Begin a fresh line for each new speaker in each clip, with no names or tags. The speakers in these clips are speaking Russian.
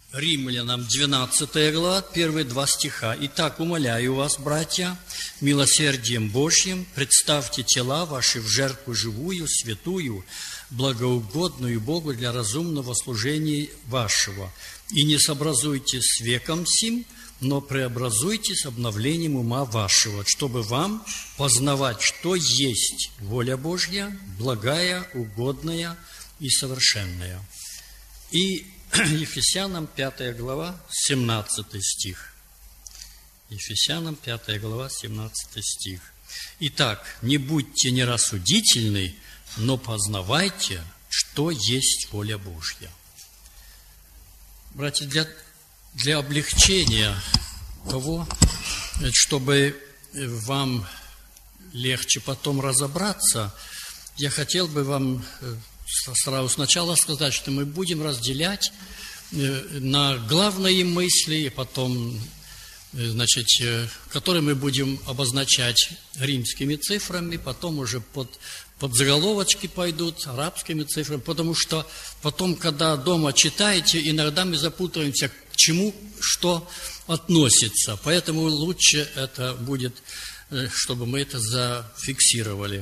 Римлянам 12 глава, первые 2 стиха. «Итак, умоляю вас, братья, милосердием Божьим, представьте тела ваши в жертву живую, святую, благоугодную Богу для разумного служения вашего. И не сообразуйтесь с веком сим, но преобразуйтесь обновлением ума вашего, чтобы вам познавать, что есть воля Божья, благая, угодная и совершенная». И Ефесянам 5 глава, 17 стих. Ефесянам 5 глава, 17 стих. «Итак, не будьте нерассудительны, но познавайте, что есть воля Божья». Братья, для облегчения того, чтобы вам легче потом разобраться, я хотел бы вам сразу сначала сказать, что мы будем разделять на главные мысли, и потом, которые мы будем обозначать римскими цифрами, потом уже под заголовочки пойдут арабскими цифрами, потому что потом, когда дома читаете, иногда мы запутаемся, к чему что относится. Поэтому лучше это будет, чтобы мы это зафиксировали.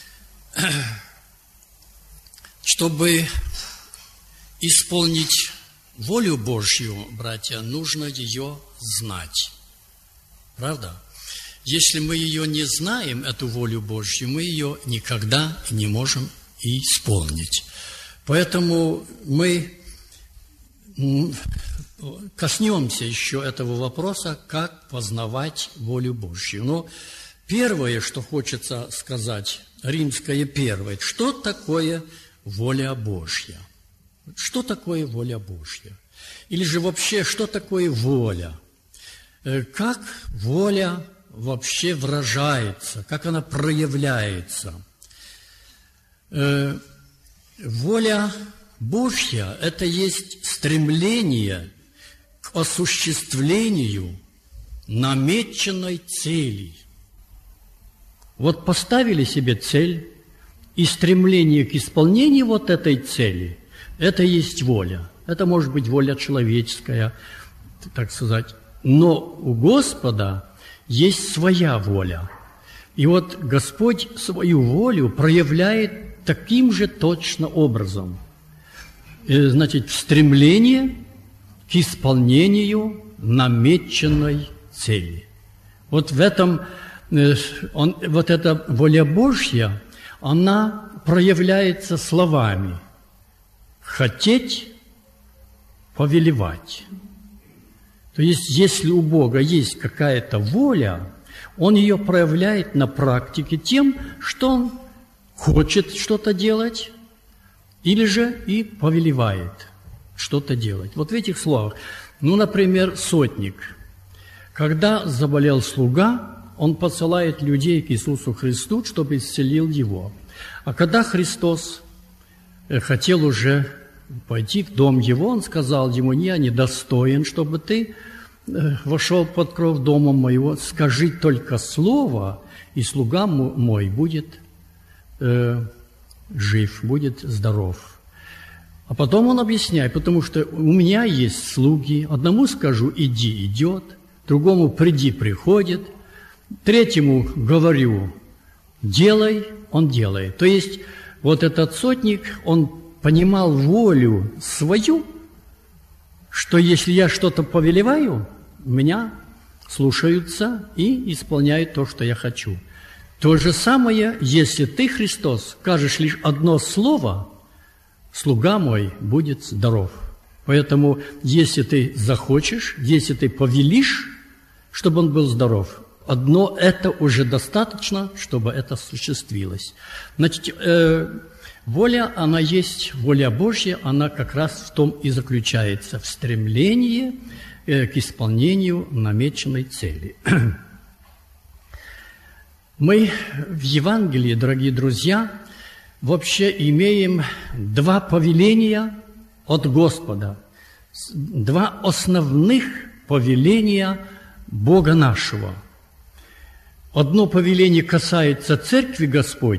Чтобы исполнить волю Божью, братья, нужно ее знать. Правда? Если мы ее не знаем, эту волю Божью, мы ее никогда не можем исполнить. Поэтому мы коснемся еще этого вопроса, как познавать волю Божью. Но первое, что хочется сказать, римское первое, что такое воля Божья? Что такое воля Божья? Или же вообще, что такое воля? Как воля вообще выражается, как она проявляется? Воля Божья – это есть стремление к осуществлению намеченной цели. Вот поставили себе цель, и стремление к исполнению вот этой цели – это есть воля. Это может быть воля человеческая, так сказать. Но у Господа есть своя воля. И вот Господь свою волю проявляет таким же точно образом. Значит, стремление к исполнению намеченной цели. Вот в этом, вот эта воля Божья, она проявляется словами «хотеть, повелевать». То есть, если у Бога есть какая-то воля, Он ее проявляет на практике тем, что Он хочет что-то делать, или же и повелевает что-то делать. Вот в этих словах. Например, сотник. Когда заболел слуга, он посылает людей к Иисусу Христу, чтобы исцелил его. А когда Христос хотел уже пойти в дом его, он сказал ему: «Я недостоин, чтобы ты вошел под кров дома моего. Скажи только слово, и слуга мой будет жив, будет здоров». А потом он объясняет: потому что у меня есть слуги, одному скажу «иди» – идет, другому «приди» – приходит, третьему говорю «делай», он делает. То есть вот этот сотник, он понимал волю свою, что если я что-то повелеваю, меня слушаются и исполняют то, что я хочу. То же самое, если ты, Христос, скажешь лишь одно слово, слуга мой будет здоров. Поэтому, если ты захочешь, если ты повелишь, чтобы он был здоров, одно это уже достаточно, чтобы это осуществилось. Значит, воля, она есть воля Божья, она как раз в том и заключается, в стремлении к исполнению намеченной цели. Мы в Евангелии, дорогие друзья, вообще имеем два повеления от Господа, два основных повеления Бога нашего. Одно повеление касается Церкви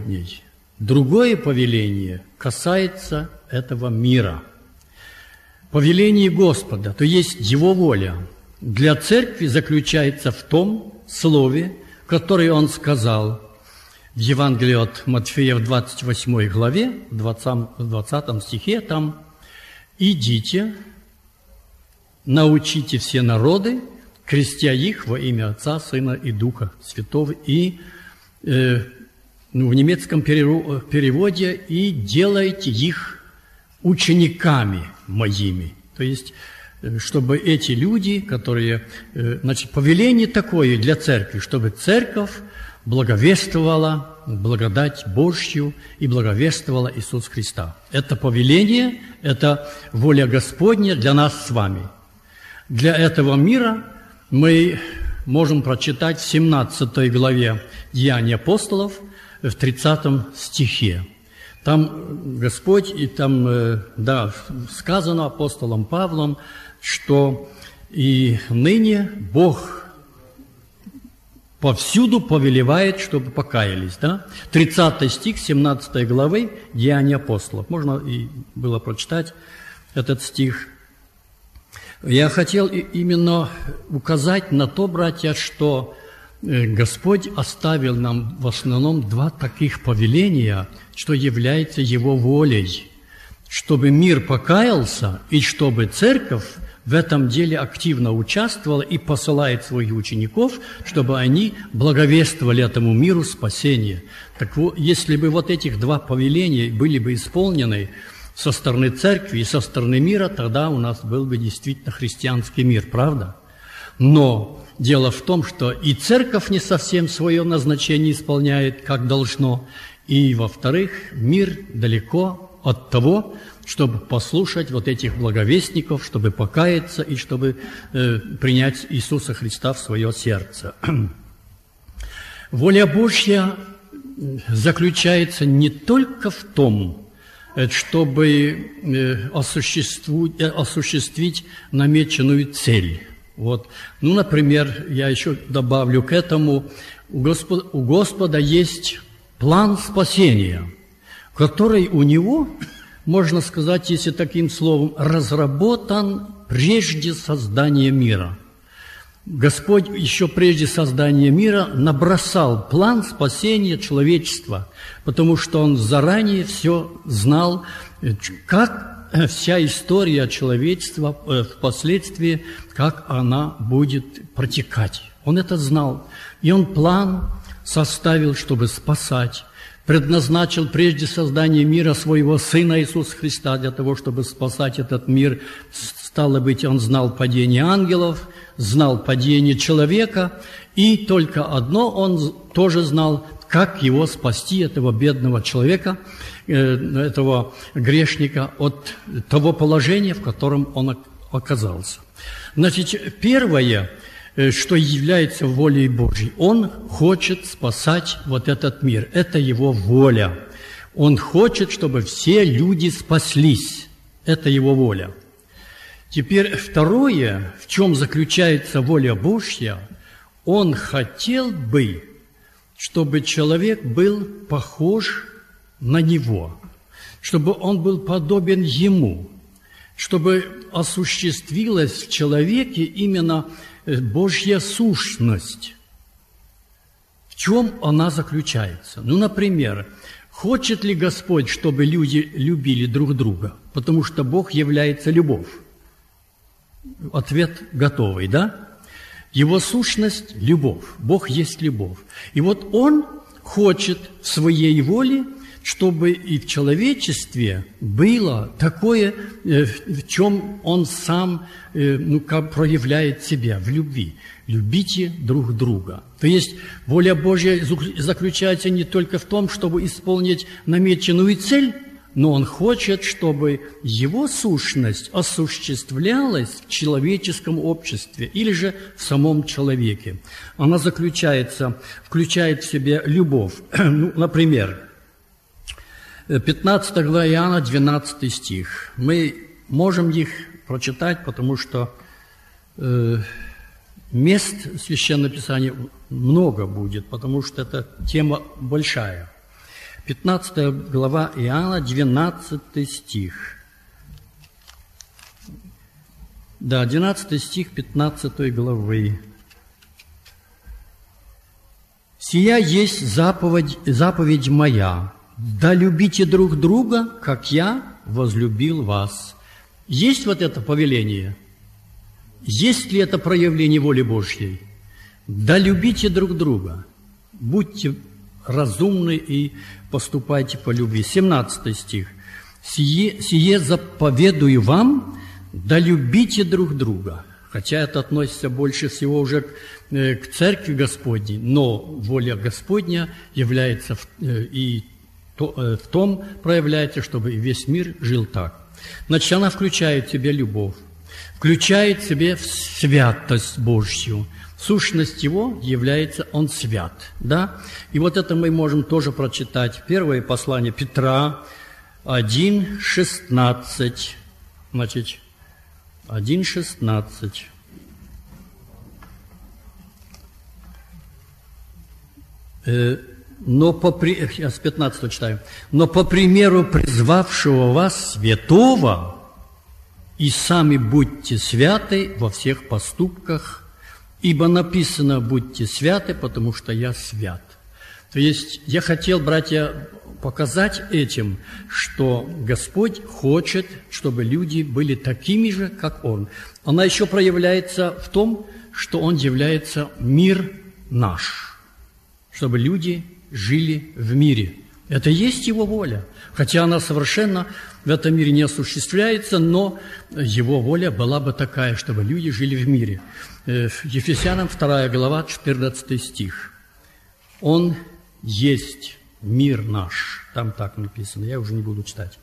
Господней, другое повеление касается этого мира. повелении Господа, то есть Его воля, для церкви заключается в том слове, которое Он сказал в Евангелии от Матфея в 28 главе, в 20 стихе, там: «Идите, научите все народы, крестя их во имя Отца, Сына и Духа Святого». И в немецком переводе: «И делайте их учениками моими». То есть, чтобы эти люди, которые... Значит, повеление такое для церкви, чтобы церковь благовествовала благодать Божью и благовествовала Иисус Христа. Это повеление, это воля Господня для нас с вами. Для этого мира мы можем прочитать в 17 главе Деяний апостолов, в 30 стихе. Там Господь, и там, сказано апостолом Павлом, что и ныне Бог повсюду повелевает, чтобы покаялись. Да? 30 стих 17 главы Деяний апостолов. Можно и было прочитать этот стих. Я хотел именно указать на то, братья, что Господь оставил нам в основном два таких повеления, что является Его волей, чтобы мир покаялся и чтобы церковь в этом деле активно участвовала и посылает своих учеников, чтобы они благовествовали этому миру спасение. Так вот, если бы вот этих два повеления были бы исполнены со стороны церкви и со стороны мира, тогда у нас был бы действительно христианский мир, правда? Но дело в том, что и церковь не совсем свое назначение исполняет, как должно, и, во-вторых, мир далеко от того, чтобы послушать вот этих благовестников, чтобы покаяться и чтобы принять Иисуса Христа в свое сердце. Воля Божья заключается не только в том, чтобы осуществить намеченную цель. Вот. Ну, например, я еще добавлю к этому, у Господа есть план спасения, который у Него, можно сказать, если таким словом, разработан прежде создания мира. Господь еще прежде создания мира набросал план спасения человечества, потому что Он заранее все знал, как вся история человечества впоследствии, как она будет протекать. Он это знал, и Он план составил, чтобы спасать. Предназначил прежде создания мира своего Сына Иисуса Христа для того, чтобы спасать этот мир. Стало быть, Он знал падение ангелов, знал падение человека, и только одно Он тоже знал, как его спасти, этого бедного человека, этого грешника, от того положения, в котором он оказался. Значит, первое, что является волей Божьей, Он хочет спасать вот этот мир. Это Его воля. Он хочет, чтобы все люди спаслись. Это Его воля. Теперь второе, в чем заключается воля Божья, Он хотел бы, чтобы человек был похож на Него, чтобы он был подобен Ему, чтобы осуществилась в человеке именно Божья сущность. В чем она заключается? Ну, например, хочет ли Господь, чтобы люди любили друг друга? Потому что Бог является любовь. Ответ готовый, да? Его сущность – любовь. Бог есть любовь. И вот Он хочет в своей воле, чтобы и в человечестве было такое, в чем Он сам как проявляет себя, в любви. Любите друг друга. То есть воля Божья заключается не только в том, чтобы исполнить намеченную цель, но Он хочет, чтобы Его сущность осуществлялась в человеческом обществе или же в самом человеке. Она включает в себя любовь. Ну, например, 15 глава Иоанна, 12 стих. Мы можем их прочитать, потому что мест Священного Писания много будет, потому что эта тема большая. 15 глава Иоанна, 12 стих. Да, 11 стих 15 главы. «Сия есть заповедь моя, да любите друг друга, как я возлюбил вас». Есть вот это повеление? Есть ли это проявление воли Божьей? Да любите друг друга, будьте разумны и поступайте по любви. 17 стих. «Сие заповедую вам, да любите друг друга». Хотя это относится больше всего уже к Церкви Господней, но воля Господня является и в том проявляется, чтобы весь мир жил так. Значит, она включает в себя любовь, включает в себя святость Божью. Сущность Его является Он свят. Да? И вот это мы можем тоже прочитать. Первое послание Петра 1:16. Значит, 1:16. Я с 15 читаю. «Но по примеру призвавшего вас святого, и сами будьте святы во всех поступках, ибо написано: будьте святы, потому что я свят». То есть я хотел, братья, показать этим, что Господь хочет, чтобы люди были такими же, как Он. Она еще проявляется в том, что Он является мир наш, чтобы люди жили в мире. Это есть Его воля, хотя она совершенно в этом мире не осуществляется, но Его воля была бы такая, чтобы люди жили в мире. Ефесянам 2 глава, 14 стих. «Он есть мир наш». Там так написано, я уже не буду читать.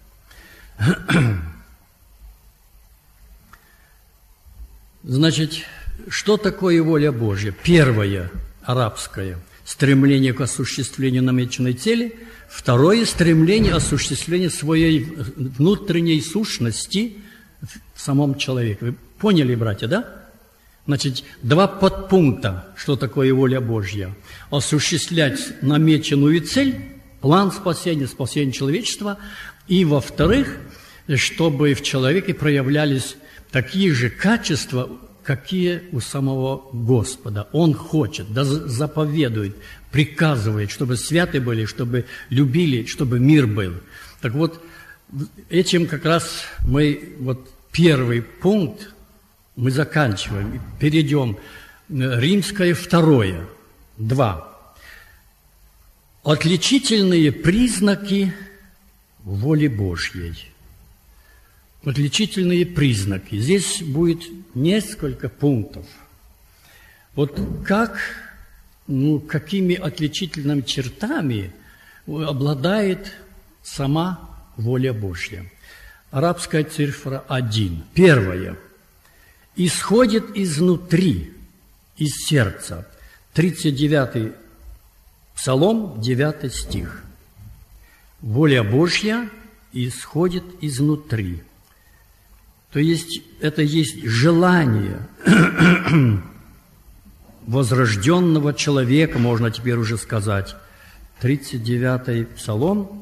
Значит, что такое воля Божья? Первое, арабское, стремление к осуществлению намеченной цели. Второе, стремление осуществления своей внутренней сущности в самом человеке. Вы поняли, братья, да? Значит, два подпункта, что такое воля Божья. Осуществлять намеченную цель, план спасения, спасение человечества. И, во-вторых, чтобы в человеке проявлялись такие же качества, какие у самого Господа. Он хочет, да заповедует, приказывает, чтобы святы были, чтобы любили, чтобы мир был. Так вот, этим как раз мы, вот первый пункт, мы заканчиваем, перейдем. Римское 2. Отличительные признаки воли Божьей. Отличительные признаки. Здесь будет несколько пунктов. Вот какими отличительными чертами обладает сама воля Божья. Арабская цифра 1. Первое. Исходит изнутри, из сердца. 39-й Псалом, 9 стих. Воля Божья исходит изнутри. То есть это есть желание возрожденного человека, можно теперь уже сказать. 39-й Псалом,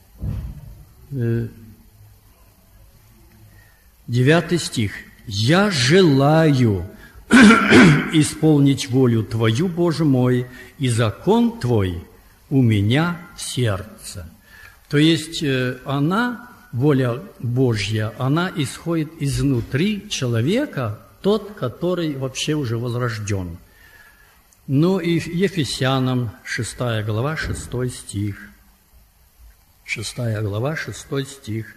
9 стих. «Я желаю исполнить волю Твою, Боже мой, и закон Твой у меня в сердце». То есть воля Божья, она исходит изнутри человека, тот, который вообще уже возрожден. Ну и Ефесянам 6 глава, 6 стих. 6 глава, 6 стих.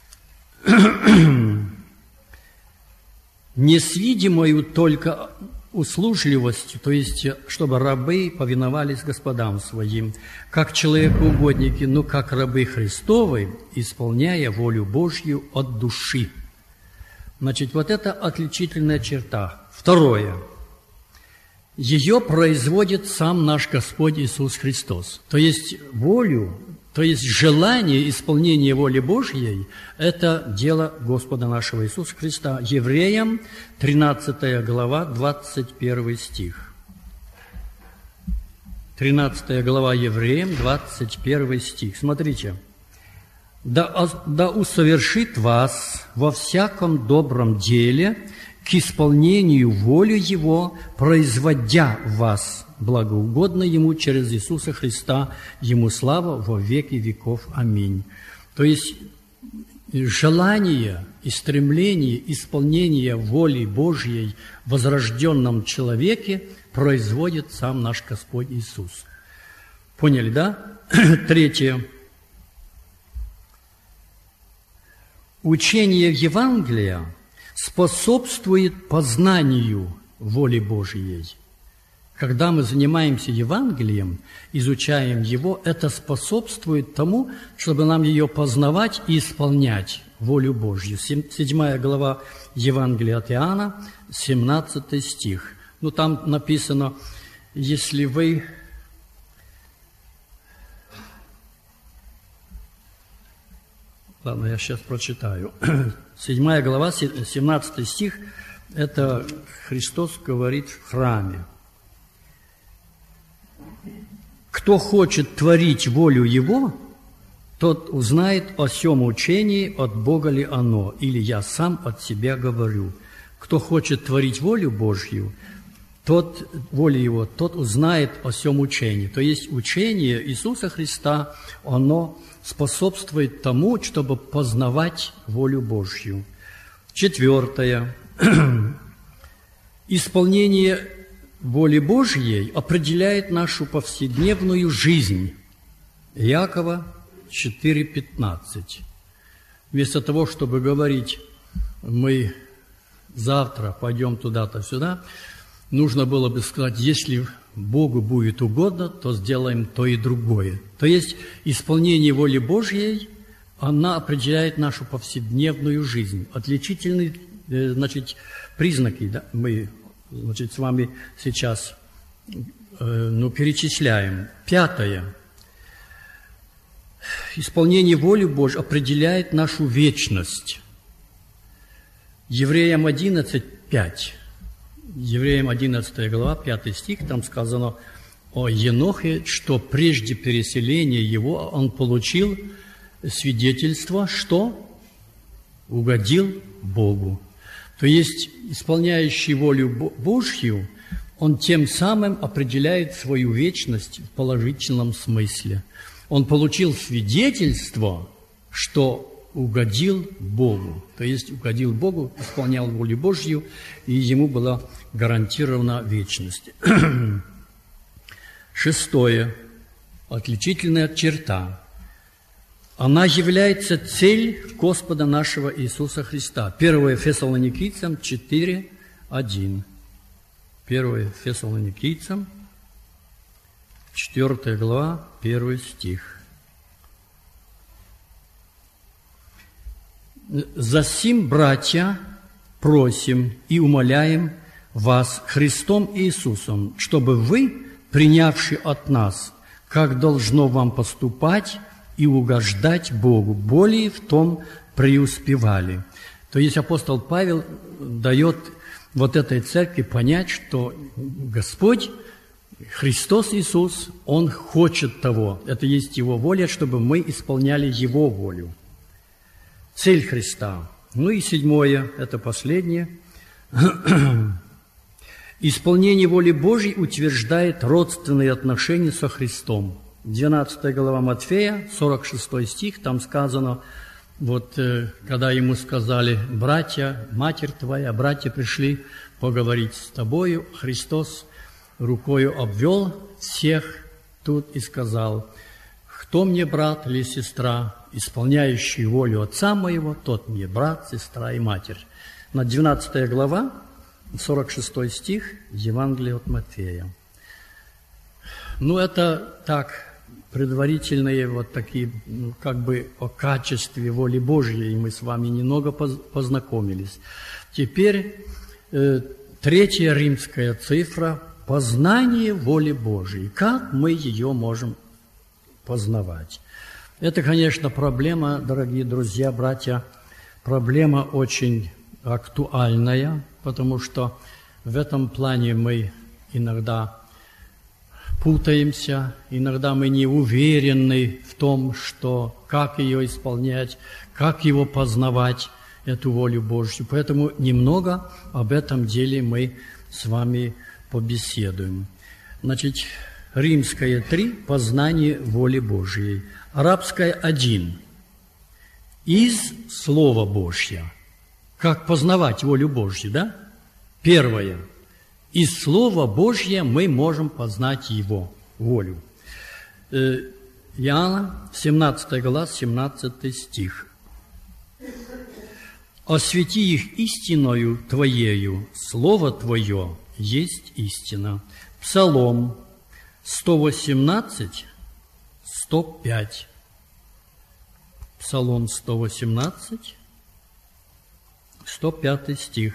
«Не с видимою только услужливостью, то есть, чтобы рабы повиновались господам своим, как человекоугодники, но как рабы Христовы, исполняя волю Божью от души». Значит, вот это отличительная черта. Второе. Ее производит сам наш Господь Иисус Христос. То есть волю, то есть желание исполнения воли Божьей – это дело Господа нашего Иисуса Христа. Евреям 13 глава, 21 стих. 13 глава Евреям, 21 стих. Смотрите. «Да усовершит вас во всяком добром деле, к к исполнению волю Его, производя в вас благоугодно Ему через Иисуса Христа, Ему слава во веки веков. Аминь». То есть желание и стремление исполнения воли Божьей в возрожденном человеке производит сам наш Господь Иисус. Поняли, да? Третье. Учение Евангелия способствует познанию воли Божьей. Когда мы занимаемся Евангелием, изучаем его, это способствует тому, чтобы нам ее познавать и исполнять волю Божью. 7 глава Евангелия от Иоанна, 17 стих. Ну, там написано, если вы... Ладно, я сейчас прочитаю. 7 глава, 17 стих, это Христос говорит в храме. «Кто хочет творить волю Его, тот узнает о сем учении, от Бога ли оно, или я сам от себя говорю. Кто хочет творить волю Божью, волю Его, тот узнает о сем учении». То есть учение Иисуса Христа, оно способствует тому, чтобы познавать волю Божью. Четвертое. Исполнение воли Божьей определяет нашу повседневную жизнь. Иакова 4:15. Вместо того, чтобы говорить, мы завтра пойдем туда-то, сюда, нужно было бы сказать, если Богу будет угодно, то сделаем то и другое. То есть исполнение воли Божьей, она определяет нашу повседневную жизнь. Отличительные, признаки, да, мы с вами сейчас перечисляем. Пятое. Исполнение воли Божьей определяет нашу вечность. Евреям 11:5. Евреям 11 глава, 5 стих, там сказано о Енохе, что прежде переселения его он получил свидетельство, что угодил Богу. То есть, исполняющий волю Божью, он тем самым определяет свою вечность в положительном смысле. Он получил свидетельство, что угодил Богу. То есть, угодил Богу, исполнял волю Божью, и ему была гарантирована вечность. Шестое. Отличительная черта. Она является цель Господа нашего Иисуса Христа. 1 Фессалоникийцам 4:1. 1 Фессалоникийцам 4 глава, 1 стих. «Засим, братья, просим и умоляем вас Христом Иисусом, чтобы вы, принявши от нас, как должно вам поступать и угождать Богу, более в том преуспевали». То есть апостол Павел дает вот этой церкви понять, что Господь, Христос Иисус, Он хочет того. Это есть Его воля, чтобы мы исполняли Его волю. Цель Христа. Ну и седьмое, это последнее. Исполнение воли Божьей утверждает родственные отношения со Христом. 12 глава Матфея, 46 стих, там сказано, вот когда ему сказали, братья, матерь твоя, братья пришли поговорить с тобою, Христос рукою обвел всех тут и сказал, кто мне брат или сестра, исполняющий волю Отца моего, тот мне брат, сестра и матерь. На 12 глава, 46 стих, Евангелие от Матфея. Ну, это так, предварительные вот такие, как бы о качестве воли Божьей мы с вами немного познакомились. Теперь третья римская цифра – познание воли Божьей. Как мы ее можем познавать? Это, конечно, проблема, дорогие друзья, братья, проблема очень актуальная, потому что в этом плане мы иногда путаемся, иногда мы не уверены в том, что как ее исполнять, как его познавать. эту волю Божью. Поэтому немного об этом деле мы с вами побеседуем. Значит, римская 3 – познание воли Божьей. Арабская 1 – из Слова Божьего. Как познавать волю Божью, да? Первое – из Слова Божьего мы можем познать Его волю. Иоанна, 17 глава, 17 стих. «Освети их истиною Твоею, Слово Твое есть истина». Псалом 118, 105. Псалом 118, 105 стих.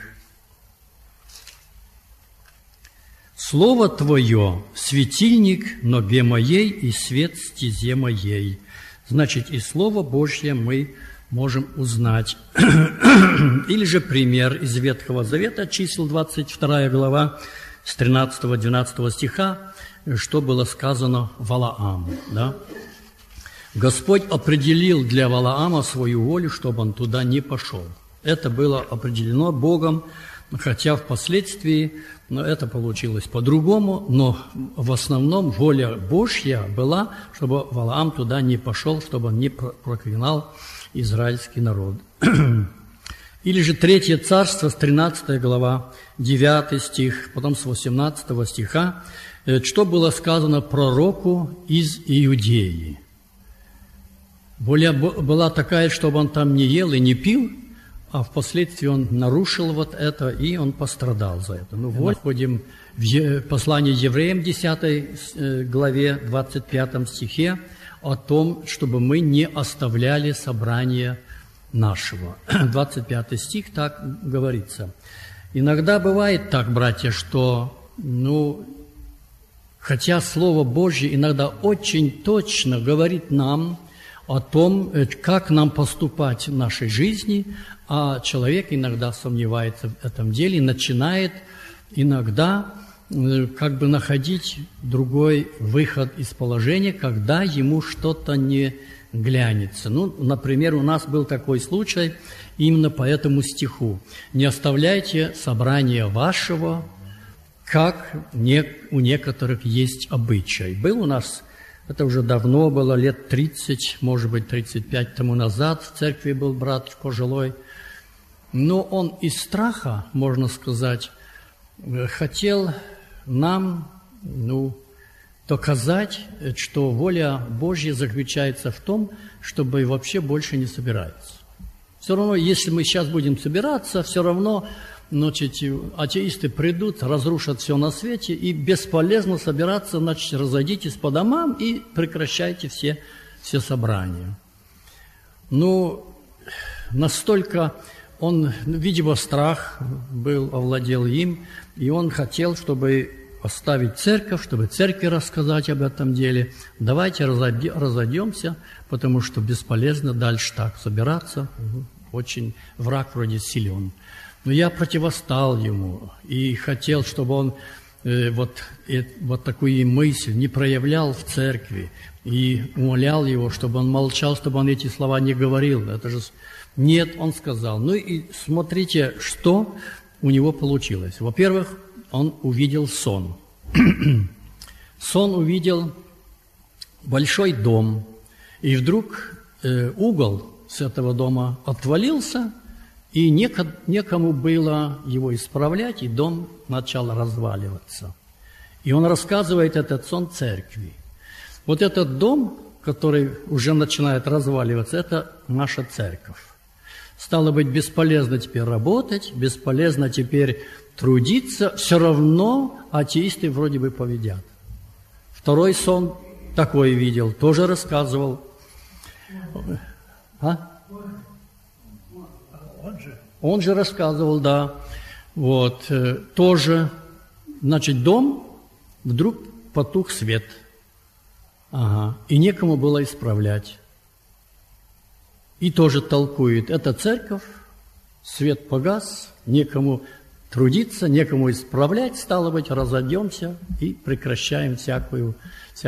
«Слово Твое – светильник ноге моей и свет стезе моей». Значит, и Слово Божье мы можем узнать. Или же пример из Ветхого Завета, чисел 22 глава, с 13-12 стиха, что было сказано Валааму. Да? Господь определил для Валаама свою волю, чтобы он туда не пошел. Это было определено Богом, хотя впоследствии это получилось по-другому, но в основном воля Божья была, чтобы Валаам туда не пошел, чтобы он не проклинал израильский народ. Или же 3 царство, с 13 глава, 9 стих, потом с 18 стиха, что было сказано пророку из Иудеи. Воля была такая, чтобы он там не ел и не пил, а впоследствии он нарушил вот это, и он пострадал за это. Ну вот, входим в послание евреям, 10 главе, 25 стихе, о том, чтобы мы не оставляли собрание нашего. 25 стих так говорится. Иногда бывает так, братья, что, хотя Слово Божье иногда очень точно говорит нам о том, как нам поступать в нашей жизни, а человек иногда сомневается в этом деле, начинает иногда как бы находить другой выход из положения, когда ему что-то не глянется. Например, у нас был такой случай именно по этому стиху. «Не оставляйте собрания вашего, как у некоторых есть обычай». Был у нас, это уже давно было, лет 30, может быть, 35 тому назад, в церкви был брат пожилой, но он из страха, можно сказать, хотел нам, доказать, что воля Божья заключается в том, чтобы вообще больше не собираться. Все равно, если мы сейчас будем собираться, все равно, атеисты придут, разрушат все на свете, и бесполезно собираться, значит, разойдитесь по домам и прекращайте все собрания. Настолько он, видимо, страх овладел им, и он хотел, чтобы оставить церковь, чтобы церкви рассказать об этом деле. Давайте разойдемся, потому что бесполезно дальше так собираться. Очень враг вроде силен. Но я противостал ему и хотел, чтобы он вот такую мысль не проявлял в церкви, и умолял его, чтобы он молчал, чтобы он эти слова не говорил. Это же... Нет, он сказал. И смотрите, что у него получилось. Во-первых, он увидел сон. Сон увидел большой дом, и вдруг угол с этого дома отвалился, и некому было его исправлять, и дом начал разваливаться. И он рассказывает этот сон церкви. Вот этот дом, который уже начинает разваливаться, это наша церковь. Стало быть, бесполезно теперь работать, бесполезно теперь трудиться, все равно атеисты вроде бы победят. Второй сон такой видел, тоже рассказывал. Он же рассказывал, да. Тоже, значит, дом, вдруг потух свет. И некому было исправлять. И тоже толкует, это церковь, свет погас, некому трудиться, некому исправлять, стало быть, разойдемся и прекращаем всякое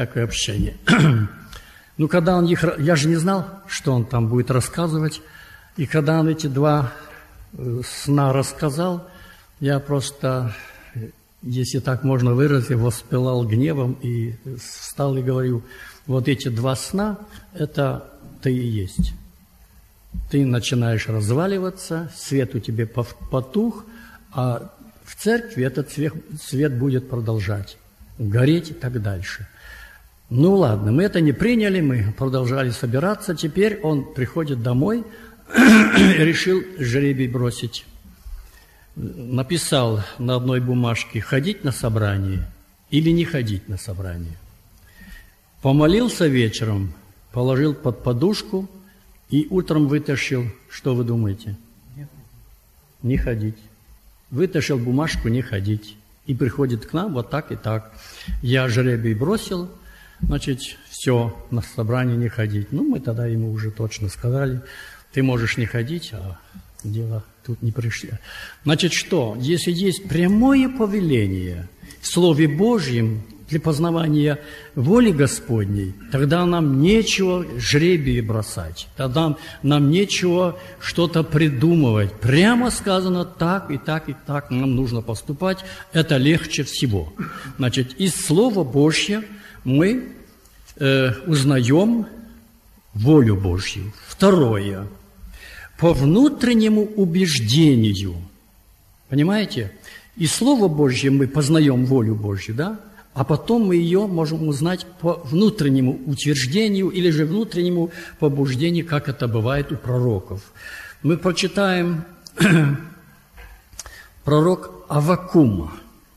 общение. Когда я же не знал, что он там будет рассказывать, И когда он эти два сна рассказал, я просто, если так можно выразить, воспылал гневом и встал и говорю, вот эти два сна, это ты и есть. Ты начинаешь разваливаться, свет у тебя потух, а в церкви этот свет будет продолжать гореть и так дальше. Ну ладно, мы это не приняли, мы продолжали собираться. Теперь он приходит домой и решил жребий бросить. Написал на одной бумажке ходить на собрание или не ходить на собрание. Помолился вечером, положил под подушку и утром вытащил, что вы думаете? Не ходить. Вытащил бумажку «не ходить». И приходит к нам вот так и так. Я жребий бросил, значит, все, на собрание не ходить. Ну, мы тогда ему уже точно сказали, ты можешь не ходить, а дело тут не пришли. Значит, что? Если есть прямое повеление в Слове Божьем для познавания воли Господней, тогда нам нечего жребии бросать, тогда нам нечего что-то придумывать. Прямо сказано так и так и так нам нужно поступать, это легче всего. Значит, из Слова Божьего мы узнаем волю Божью. Второе. По внутреннему убеждению. Понимаете? Из Слова Божьего мы познаем волю Божью, да? А потом мы ее можем узнать по внутреннему утверждению или же внутреннему побуждению, как это бывает у пророков. Мы прочитаем пророк Аввакум.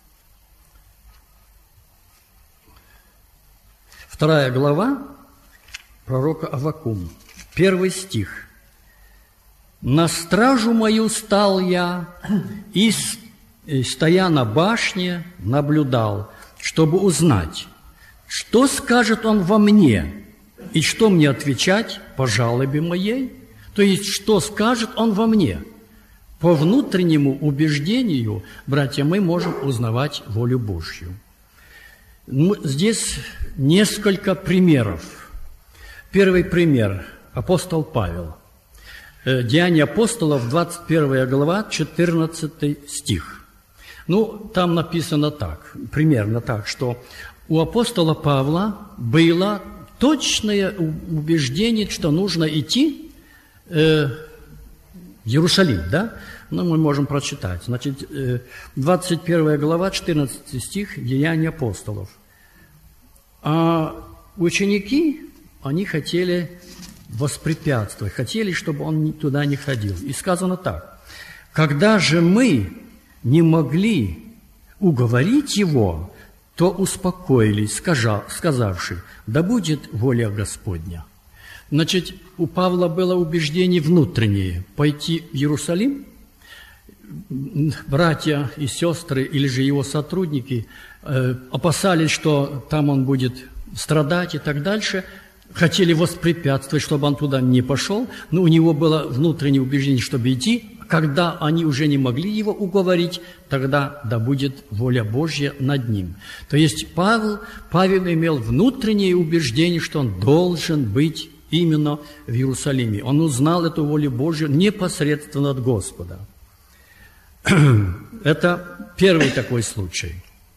2 глава пророка Аввакум, 1 стих. «На стражу мою стал я, и, стоя на башне, наблюдал, чтобы узнать, что скажет он во мне, и что мне отвечать по жалобе моей». То есть, что скажет он во мне. По внутреннему убеждению, братья, мы можем узнавать волю Божью. Здесь несколько примеров. Первый пример – апостол Павел. Деяния апостолов, 21 глава, 14 стих. Ну, там написано так, примерно так, что у апостола Павла было точное убеждение, что нужно идти в Иерусалим, да? Ну, мы можем прочитать. Значит, 21 глава, 14 стих, Деяния апостолов. А ученики, они хотели воспрепятствовать, хотели, чтобы он туда не ходил. И сказано так: «Когда же мы не могли уговорить его, то успокоились, сказавши, да будет воля Господня». Значит, у Павла было убеждение внутреннее – пойти в Иерусалим. Братья и сестры или же его сотрудники опасались, что там он будет страдать и так дальше, хотели воспрепятствовать, чтобы он туда не пошел, но у него было внутреннее убеждение, чтобы идти. Когда они уже не могли его уговорить, тогда да будет воля Божья над ним. То есть Павел имел внутреннее убеждение, что он должен быть именно в Иерусалиме. Он узнал эту волю Божью непосредственно от Господа. Это первый такой случай.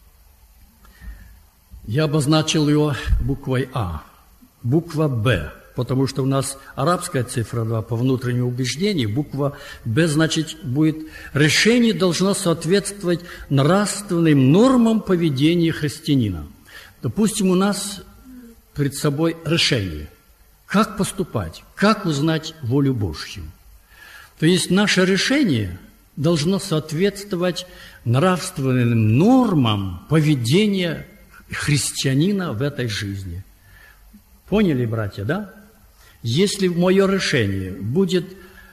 Я обозначил его буквой А. Буква Б, потому что у нас арабская цифра 2 по внутреннему убеждению. Буква Б, значит, будет решение должно соответствовать нравственным нормам поведения христианина. Допустим, у нас перед собой решение. Как поступать? Как узнать волю Божью? То есть наше решение должно соответствовать нравственным нормам поведения христианина в этой жизни. Поняли, братья, да? Если мое решение будет,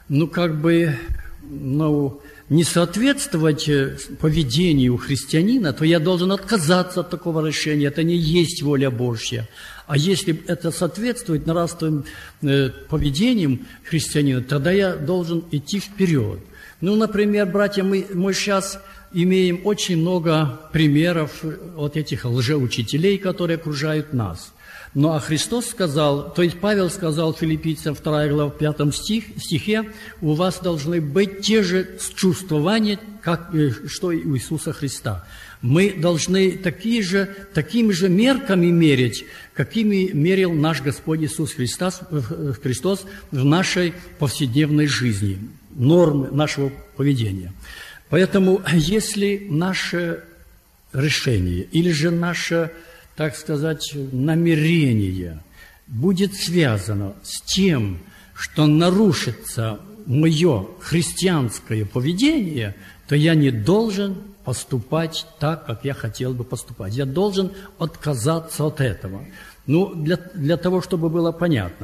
не соответствовать поведению христианина, то я должен отказаться от такого решения. Это не есть воля Божья. А если это соответствует нравственным поведением христианина, тогда я должен идти вперед. Например, братья, мы сейчас имеем очень много примеров от этих лжеучителей, которые окружают нас. Ну, а Христос сказал, то есть Павел сказал филиппийцам 2 глава 5 стихе, у вас должны быть те же чувствования, как, что и у Иисуса Христа. Мы должны такими же мерками мерить, какими мерил наш Господь Иисус Христос в нашей повседневной жизни, нормы нашего поведения. Поэтому, если наше решение или же наше, так сказать, намерение будет связано с тем, что нарушится мое христианское поведение, то я не должен поступать так, как я хотел бы поступать. Я должен отказаться от этого. Ну, для того, чтобы было понятно.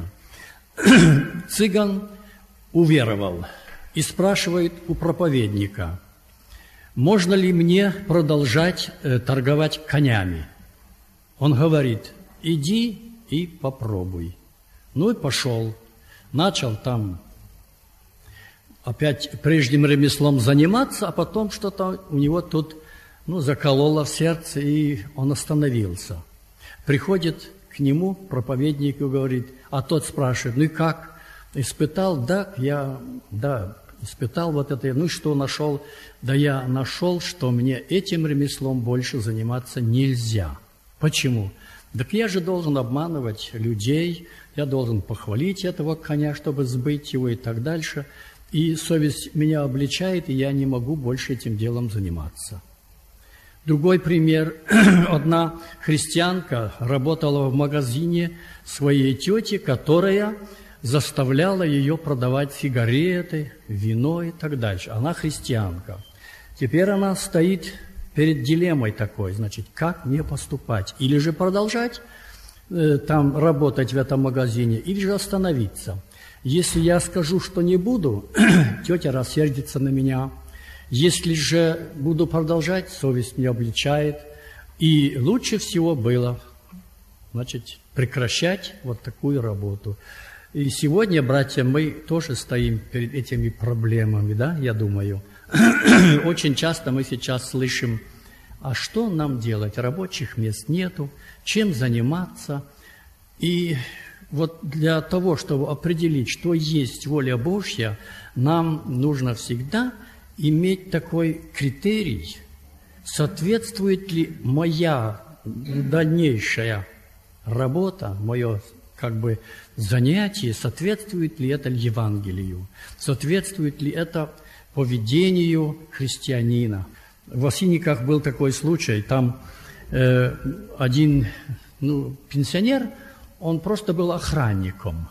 Цыган уверовал и спрашивает у проповедника, можно ли мне продолжать торговать конями? Он говорит, иди и попробуй. Ну и пошел. Начал там опять прежним ремеслом заниматься, а потом что-то у него тут закололо в сердце, и он остановился. Приходит к нему проповедник и говорит, а тот спрашивает, ну и как? Испытал? Да, испытал вот это. Ну и что нашел? Да я нашел, что мне этим ремеслом больше заниматься нельзя. Почему? Так я же должен обманывать людей, я должен похвалить этого коня, чтобы сбыть его и так дальше. И совесть меня обличает, и я не могу больше этим делом заниматься. Другой пример. Одна христианка работала в магазине своей тети, которая заставляла ее продавать сигареты, вино и так дальше. Она христианка. Теперь она стоит перед дилеммой такой, значит, как мне поступать? Или же продолжать там работать в этом магазине, или же остановиться. Если я скажу, что не буду, тетя рассердится на меня. Если же буду продолжать, совесть меня обличает. И лучше всего было, значит, прекращать вот такую работу. И сегодня, братья, мы тоже стоим перед этими проблемами, да, я думаю. Очень часто мы сейчас слышим, а что нам делать? Рабочих мест нету, чем заниматься? И вот для того, чтобы определить, что есть воля Божья, нам нужно всегда иметь такой критерий, соответствует ли моя дальнейшая работа, мое занятие, соответствует ли это Евангелию, соответствует ли это поведению христианина. В Осинниках был такой случай, там один пенсионер, он просто был охранником,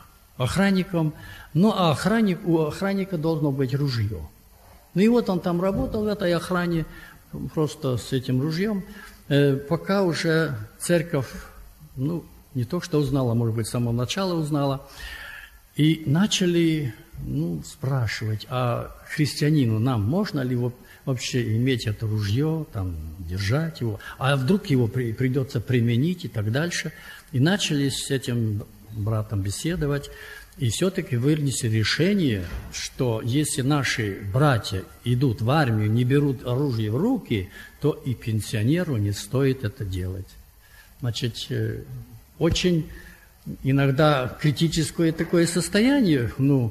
ну а у охранника должно быть ружье. Ну и вот он там работал в этой охране, просто с этим ружьем, пока уже церковь, не то что узнала, может быть, с самого начала узнала, и начали спрашивать, а христианину нам можно ли вообще иметь это ружье, там, держать его, а вдруг его придется применить и так дальше. И начали с этим братом беседовать, и все-таки вынесли решение, что если наши братья идут в армию, не берут оружие в руки, то и пенсионеру не стоит это делать. Значит, очень иногда критическое такое состояние,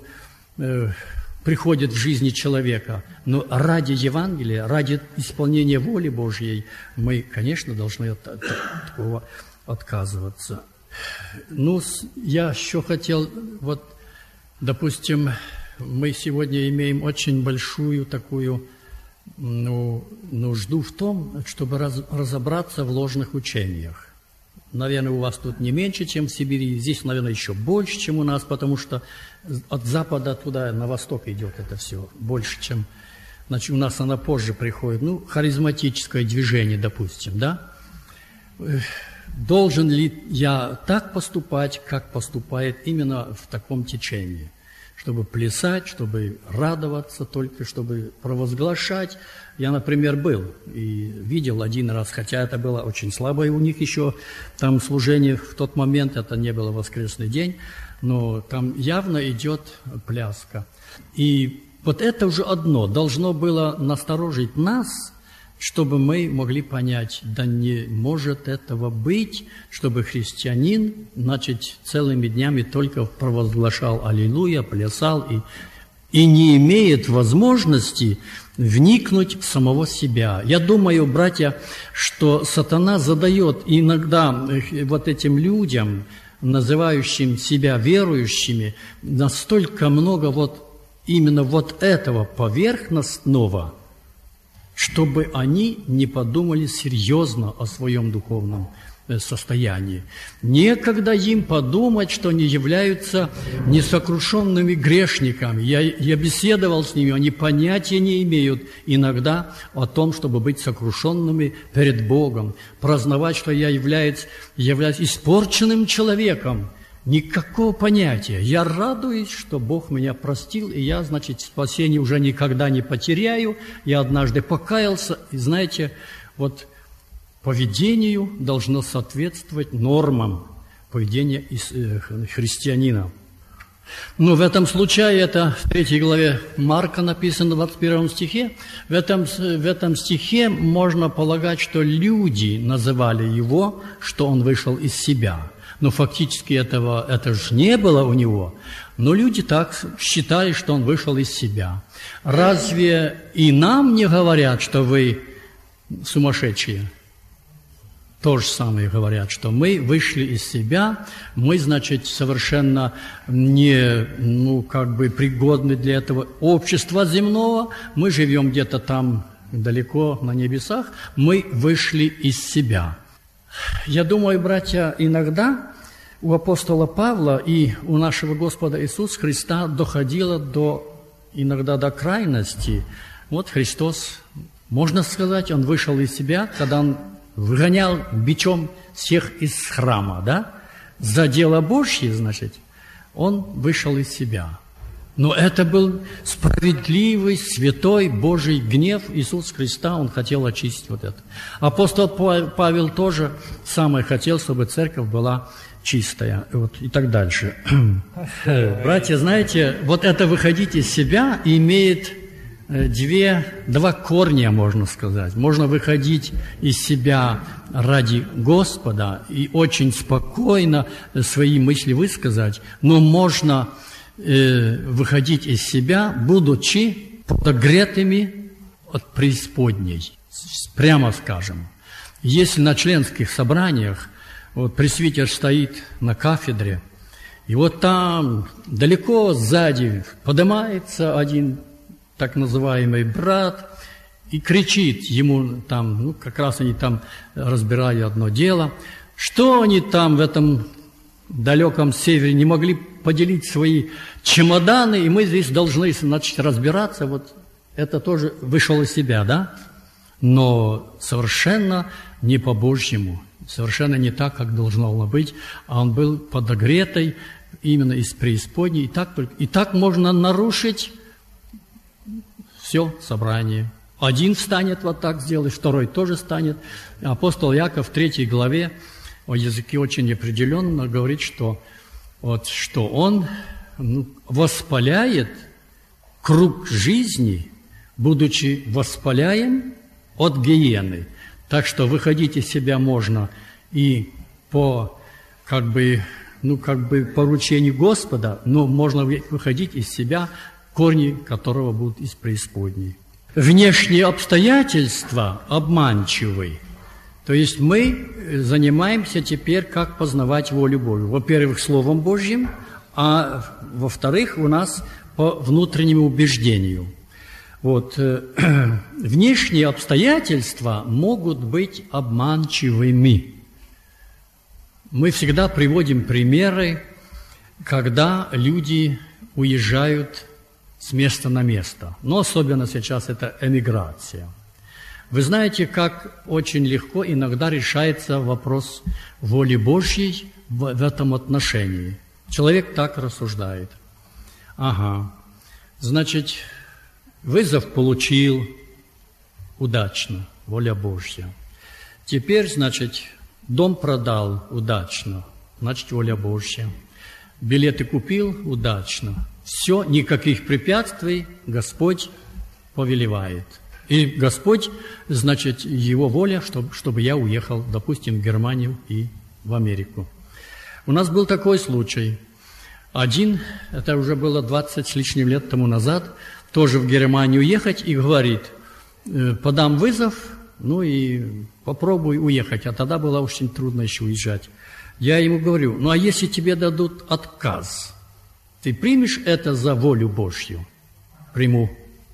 приходит в жизни человека, но ради Евангелия, ради исполнения воли Божьей мы, конечно, должны от такого отказываться. Я еще хотел, допустим, мы сегодня имеем очень большую такую нужду в том, чтобы разобраться в ложных учениях. Наверное, у вас тут не меньше, чем в Сибири. Здесь, наверное, еще больше, чем у нас, потому что от запада туда, на восток идет это все больше, чем... Значит, у нас она позже приходит. Харизматическое движение, допустим, да? Должен ли я так поступать, как поступает именно в таком течении? Чтобы плясать, чтобы радоваться, только чтобы провозглашать. Я, например, был и видел один раз, хотя это было очень слабое у них еще там служение в тот момент, это не было воскресный день, но там явно идет пляска. И вот это уже одно должно было насторожить нас, чтобы мы могли понять, да не может этого быть, чтобы христианин, значит, целыми днями только провозглашал «Аллилуйя», плясал и не имеет возможности вникнуть в самого себя. Я думаю, братья, что сатана задает иногда вот этим людям, называющим себя верующими, настолько много именно этого поверхностного, чтобы они не подумали серьезно о своем духовном состоянии. Некогда им подумать, что они являются несокрушенными грешниками. Я беседовал с ними, они понятия не имеют иногда о том, чтобы быть сокрушенными перед Богом, праздновать, что я являюсь испорченным человеком. Никакого понятия. Я радуюсь, что Бог меня простил, и я, значит, спасение уже никогда не потеряю. Я однажды покаялся, и знаете, поведению должно соответствовать нормам поведения христианина. Но в этом случае, это в 3 главе Марка написано в 21 стихе, в этом стихе можно полагать, что люди называли его, что он вышел из себя. Но фактически это же не было у него. Но люди так считали, что он вышел из себя. Разве и нам не говорят, что вы сумасшедшие? То же самое говорят, что мы вышли из себя, мы, значит, совершенно не, пригодны для этого общества земного, мы живем где-то там далеко на небесах, мы вышли из себя. Я думаю, братья, иногда у апостола Павла и у нашего Господа Иисуса Христа доходило иногда до крайности. Христос, можно сказать, Он вышел из себя, когда Он выгонял бичом всех из храма, да? За дело Божье, значит, Он вышел из себя. Но это был справедливый, святой Божий гнев Иисуса Христа, Он хотел очистить это. Апостол Павел тоже самое хотел, чтобы церковь была чистая, и так дальше. Братья, знаете, это выходить из себя имеет два корня, можно сказать. Можно выходить из себя ради Господа и очень спокойно свои мысли высказать, но можно выходить из себя, будучи подогретыми от преисподней. Прямо скажем, если на членских собраниях пресвитер стоит на кафедре, и там далеко сзади поднимается один так называемый брат и кричит ему там, как раз они там разбирали одно дело, что они там в этом далеком севере не могли поделить свои чемоданы, и мы здесь должны, значит, разбираться. Это тоже вышел из себя, да? Но совершенно не по-божьему, совершенно не так, как должно было быть, а он был подогретый именно из преисподней. И так можно нарушить все собрание. Один встанет так сделает, второй тоже станет. Апостол Яков в 3 главе о языке очень определенно говорит, что он воспаляет круг жизни, будучи воспаляем от гиены. Так что выходить из себя можно и по поручению Господа, но можно выходить из себя, корни которого будут из преисподней. Внешние обстоятельства обманчивы. То есть мы занимаемся теперь, как познавать волю Божию. Во-первых, Словом Божьим, а во-вторых, у нас по внутреннему убеждению. Внешние обстоятельства могут быть обманчивыми. Мы всегда приводим примеры, когда люди уезжают с места на место. Но особенно сейчас это эмиграция. Вы знаете, как очень легко иногда решается вопрос воли Божьей в этом отношении. Человек так рассуждает. Значит, вызов получил удачно, воля Божья. Теперь, значит, дом продал удачно, значит, воля Божья. Билеты купил удачно. Все, никаких препятствий Господь повелевает. И Господь, значит, Его воля, чтобы я уехал, допустим, в Германию и в Америку. У нас был такой случай. Один, это уже было 20 с лишним лет тому назад, тоже в Германию ехать и говорит, подам вызов, ну и попробуй уехать. А тогда было очень трудно еще уезжать. Я ему говорю, ну а если тебе дадут отказ, ты примешь это за волю Божью? Приму.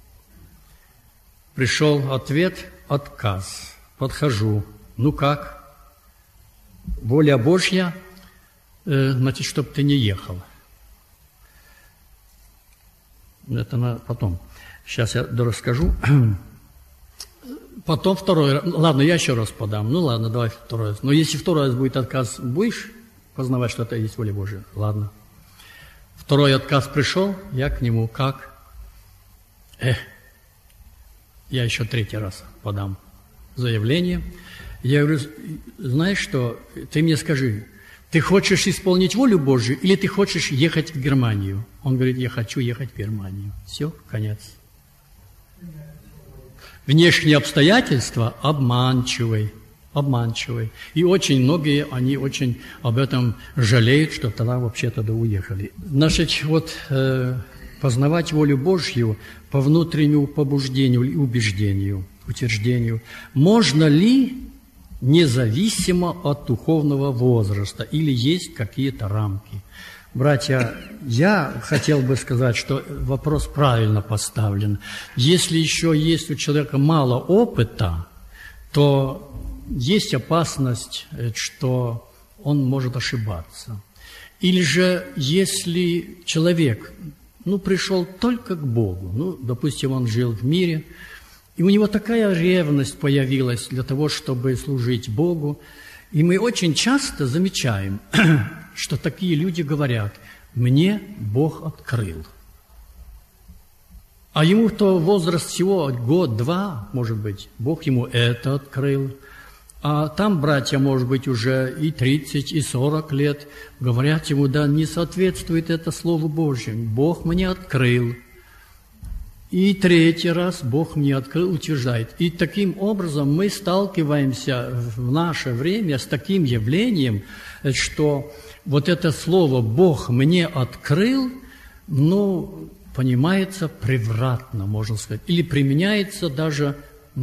Пришел ответ, отказ. Подхожу. Ну как? Воля Божья, значит, чтобы ты не ехал. Это потом. Сейчас я расскажу. Потом второй раз. Ладно, я еще раз подам. Ну ладно, давай второй раз. Но если второй раз будет отказ, будешь познавать, что это есть воля Божья? Ладно. Второй отказ пришел, я к нему как? Я еще третий раз подам заявление. Я говорю, знаешь что, ты мне скажи, ты хочешь исполнить волю Божью или ты хочешь ехать в Германию? Он говорит, я хочу ехать в Германию. Все, конец. Внешние обстоятельства обманчивые. И очень многие, они очень об этом жалеют, что тогда вообще-то уехали. Значит, вот познавать волю Божью по внутреннему побуждению и убеждению, утверждению. Можно ли независимо от духовного возраста или есть какие-то рамки? Братья, я хотел бы сказать, что вопрос правильно поставлен. Если еще есть у человека мало опыта, то есть опасность, что он может ошибаться. Или же, если человек, пришел только к Богу, допустим, он жил в мире, и у него такая ревность появилась для того, чтобы служить Богу, и мы очень часто замечаем, что такие люди говорят, мне Бог открыл. А ему-то возраст всего год-два, может быть, Бог ему это открыл. А там братья, может быть, уже и 30, и 40 лет, говорят ему, да, не соответствует это Слову Божьему. Бог мне открыл. И третий раз Бог мне открыл, утверждает. И таким образом мы сталкиваемся в наше время с таким явлением, что вот это слово «Бог мне открыл», понимается превратно, можно сказать, или применяется даже,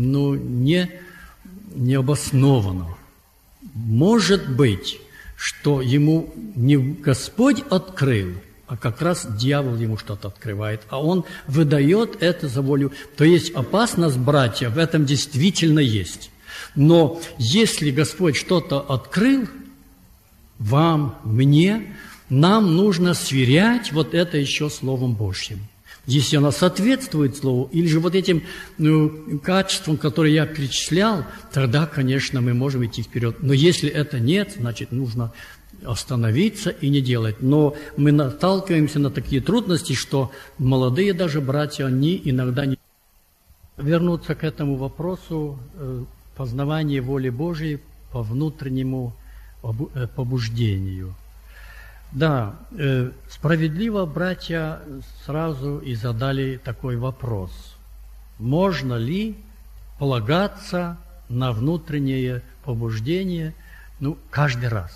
необоснованно. Может быть, что ему не Господь открыл, а как раз дьявол ему что-то открывает, а он выдает это за волю. То есть опасность, братья, в этом действительно есть. Но если Господь что-то открыл вам, мне, нам нужно сверять вот это еще Словом Божьим. Если оно соответствует Слову, или же вот этим качествам, которые я перечислял, тогда, конечно, мы можем идти вперед. Но если это нет, значит, нужно остановиться и не делать. Но мы наталкиваемся на такие трудности, что молодые даже братья, они иногда не... Вернуться к этому вопросу познавания воли Божией по внутреннему побуждению. Да, справедливо братья сразу и задали такой вопрос. Можно ли полагаться на внутреннее побуждение каждый раз?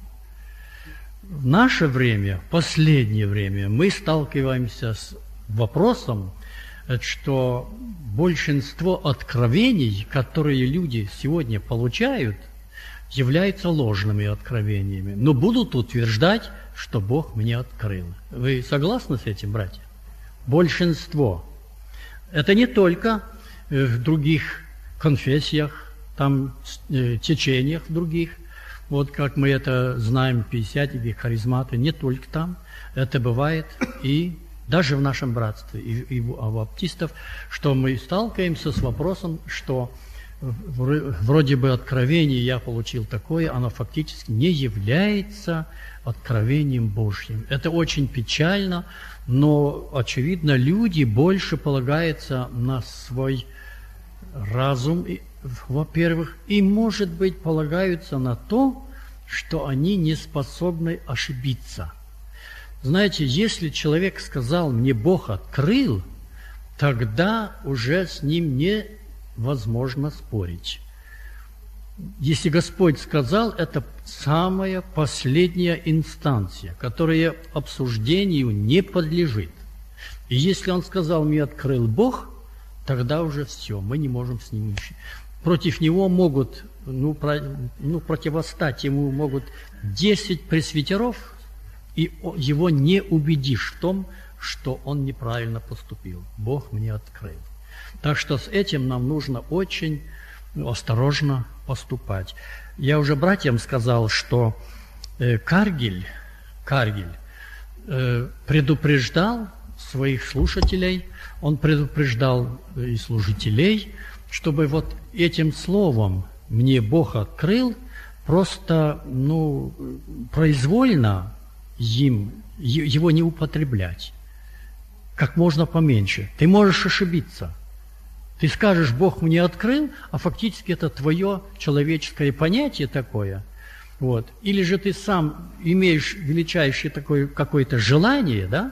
В наше время, в последнее время, мы сталкиваемся с вопросом, что большинство откровений, которые люди сегодня получают, являются ложными откровениями, но будут утверждать, что Бог мне открыл. Вы согласны с этим, братья? Большинство. Это не только в других конфессиях, течениях других, вот как мы это знаем, пятидесятники, харизматы, не только там. Это бывает и даже в нашем братстве, и у баптистов, что мы сталкиваемся с вопросом, что вроде бы откровение я получил такое, оно фактически не является откровением Божьим. Это очень печально, но, очевидно, люди больше полагаются на свой разум, во-первых, и, может быть, полагаются на то, что они не способны ошибиться. Знаете, если человек сказал, мне Бог открыл, тогда уже с ним не невозможно спорить. Если Господь сказал, это самая последняя инстанция, которая обсуждению не подлежит. И если Он сказал, мне открыл Бог, тогда уже все, мы не можем с Ним ничего. Против Него могут, противостать Ему могут 10 пресвитеров, и Его не убедишь в том, что Он неправильно поступил. Бог мне открыл. Так что с этим нам нужно очень осторожно поступать. Я уже братьям сказал, что Каргиль предупреждал своих слушателей, он предупреждал и служителей, чтобы вот этим словом «мне Бог открыл» просто произвольно его не употреблять. Как можно поменьше. Ты можешь ошибиться. Ты скажешь, Бог мне открыл, а фактически это твое человеческое понятие такое. Вот. Или же ты сам имеешь величайшее такое какое-то желание, да?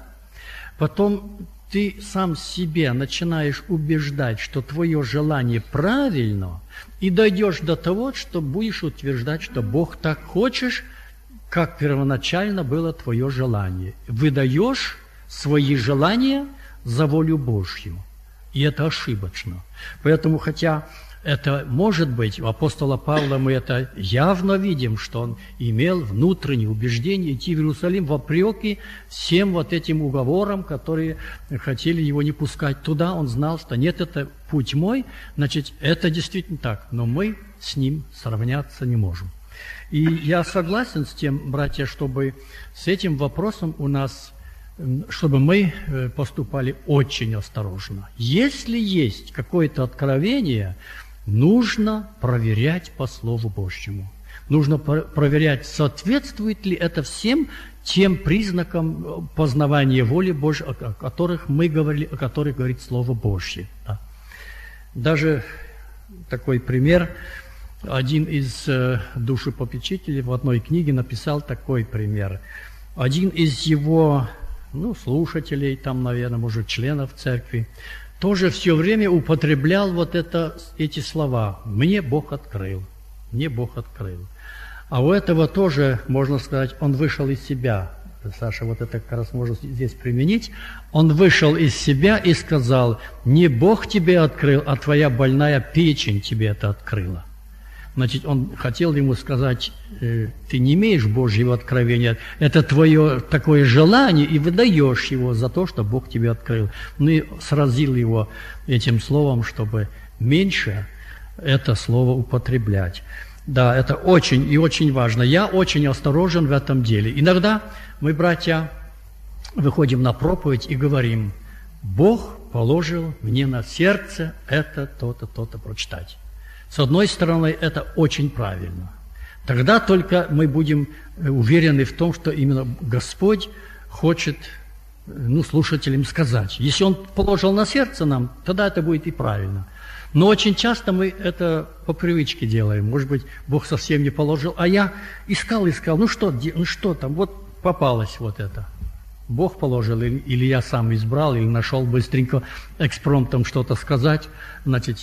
Потом ты сам себе начинаешь убеждать, что твое желание правильно, и дойдешь до того, что будешь утверждать, что Бог так хочешь, как первоначально было твое желание. Выдаешь свои желания за волю Божью. И это ошибочно. Поэтому, хотя это может быть, у апостола Павла мы это явно видим, что он имел внутреннее убеждение идти в Иерусалим вопреки всем вот этим уговорам, которые хотели его не пускать туда. Он знал, что нет, это путь мой, значит, это действительно так, но мы с ним сравняться не можем. И я согласен с тем, братья, чтобы с этим вопросом у нас, чтобы мы поступали очень осторожно. Если есть какое-то откровение, нужно проверять по Слову Божьему. Нужно проверять, соответствует ли это всем тем признакам познавания воли Божьей, о которых мы говорили, о которых говорит Слово Божье. Да. Даже такой пример. Один из душепопечителей в одной книге написал такой пример. Один из его слушателей, там, наверное, может, членов церкви, тоже все время употреблял эти слова. «Мне Бог открыл, мне Бог открыл». А у этого тоже, можно сказать, он вышел из себя. Саша, вот это как раз можно здесь применить. Он вышел из себя и сказал, не Бог тебе открыл, а твоя больная печень тебе это открыла. Значит, он хотел ему сказать, ты не имеешь Божьего откровения, это твое такое желание, и выдаешь его за то, что Бог тебе открыл. Ну и сразил его этим словом, чтобы меньше это слово употреблять. Да, это очень и очень важно. Я очень осторожен в этом деле. Иногда мы, братья, выходим на проповедь и говорим, Бог положил мне на сердце это, то-то, то-то прочитать. С одной стороны, это очень правильно. Тогда только мы будем уверены в том, что именно Господь хочет слушателям сказать. Если Он положил на сердце нам, тогда это будет и правильно. Но очень часто мы это по привычке делаем. Может быть, Бог совсем не положил, а я искал, что там, вот попалось вот это. Бог положил, или я сам избрал, или нашел быстренько экспромтом что-то сказать. Значит,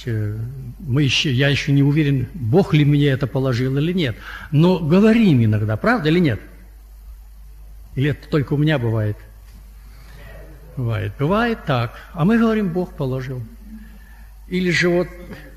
я еще не уверен, Бог ли мне это положил или нет. Но говорим иногда, правда или нет? Или это только у меня бывает? Бывает так. А мы говорим, Бог положил. Или же вот...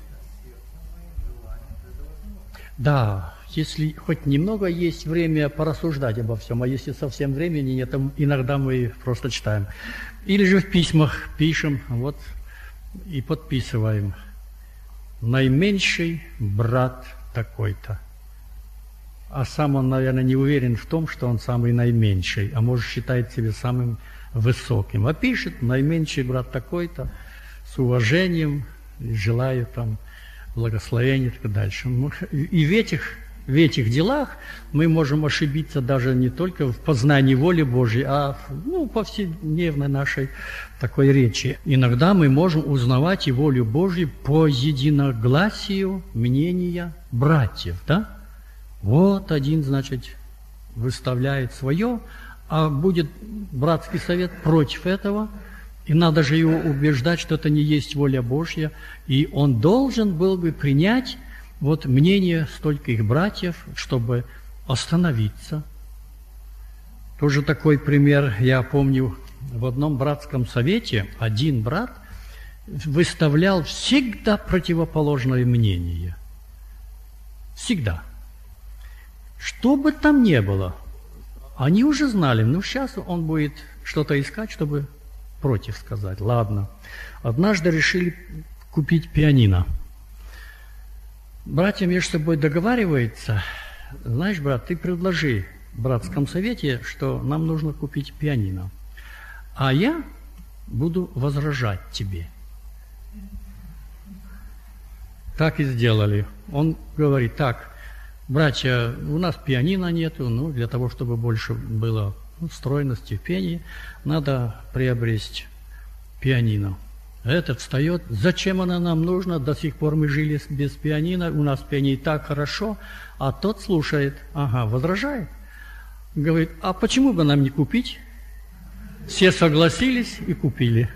Да, если хоть немного есть время порассуждать обо всем, а если совсем времени нет, то иногда мы просто читаем. Или же в письмах пишем, вот, и подписываем. Наименьший брат такой-то. А сам он, наверное, не уверен в том, что он самый наименьший, а может считает себя самым высоким. А пишет наименьший брат такой-то, с уважением, желаю там благословения и так дальше. И в этих делах мы можем ошибиться даже не только в познании воли Божьей, а в повседневной нашей такой речи. Иногда мы можем узнавать и волю Божью по единогласию мнения братьев, да? Вот один, значит, выставляет свое, а будет братский совет против этого, И надо же его убеждать, что это не есть воля Божья, и он должен был бы принять вот мнение стольких братьев, чтобы остановиться. Тоже такой пример, я помню, в одном братском совете один брат выставлял всегда противоположное мнение. Всегда. Что бы там ни было, они уже знали, ну сейчас он будет что-то искать, чтобы против сказать. Ладно. Однажды решили купить пианино. Братья между собой договариваются. Знаешь, брат, ты предложи в братском совете, что нам нужно купить пианино. А я буду возражать тебе. Так и сделали. Он говорит, так, братья, у нас пианино нету, ну, для того, чтобы больше было стройности в пении, надо приобрести пианино. Этот встает, зачем она нам нужна, до сих пор мы жили без пианино, у нас пианино так хорошо, а тот слушает, ага, возражает. Говорит, а почему бы нам не купить? Все согласились и купили.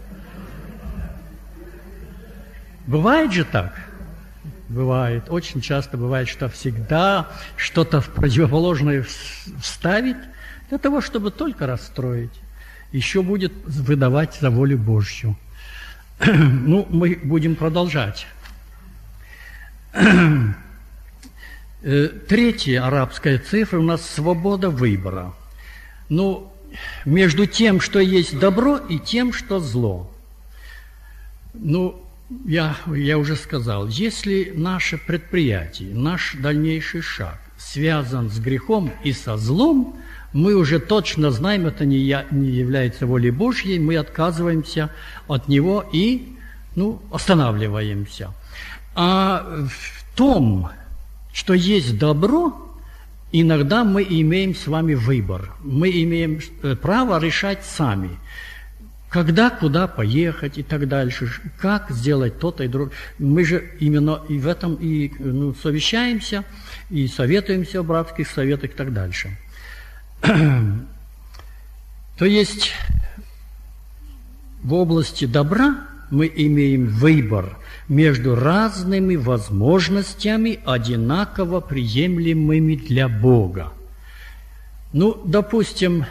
Бывает же так? Бывает, очень часто бывает, что всегда что-то в противоположное вставит, для того, чтобы только расстроить. Еще будет выдавать за волю Божью. Ну, мы будем продолжать. Третья арабская цифра у нас свобода выбора. Ну, между тем, что есть добро, и тем, что зло. Ну, я уже сказал, если наше предприятие, наш дальнейший шаг связан с грехом и со злом, мы уже точно знаем, это не является волей Божьей, мы отказываемся от него и останавливаемся. А в том, что есть добро, иногда мы имеем с вами выбор. Мы имеем право решать сами, когда, куда поехать и так дальше, как сделать то-то и другое. Мы же именно и в этом и совещаемся, и советуемся в братских советах и так дальше. То есть в области добра мы имеем выбор между разными возможностями, одинаково приемлемыми для Бога. Ну, допустим,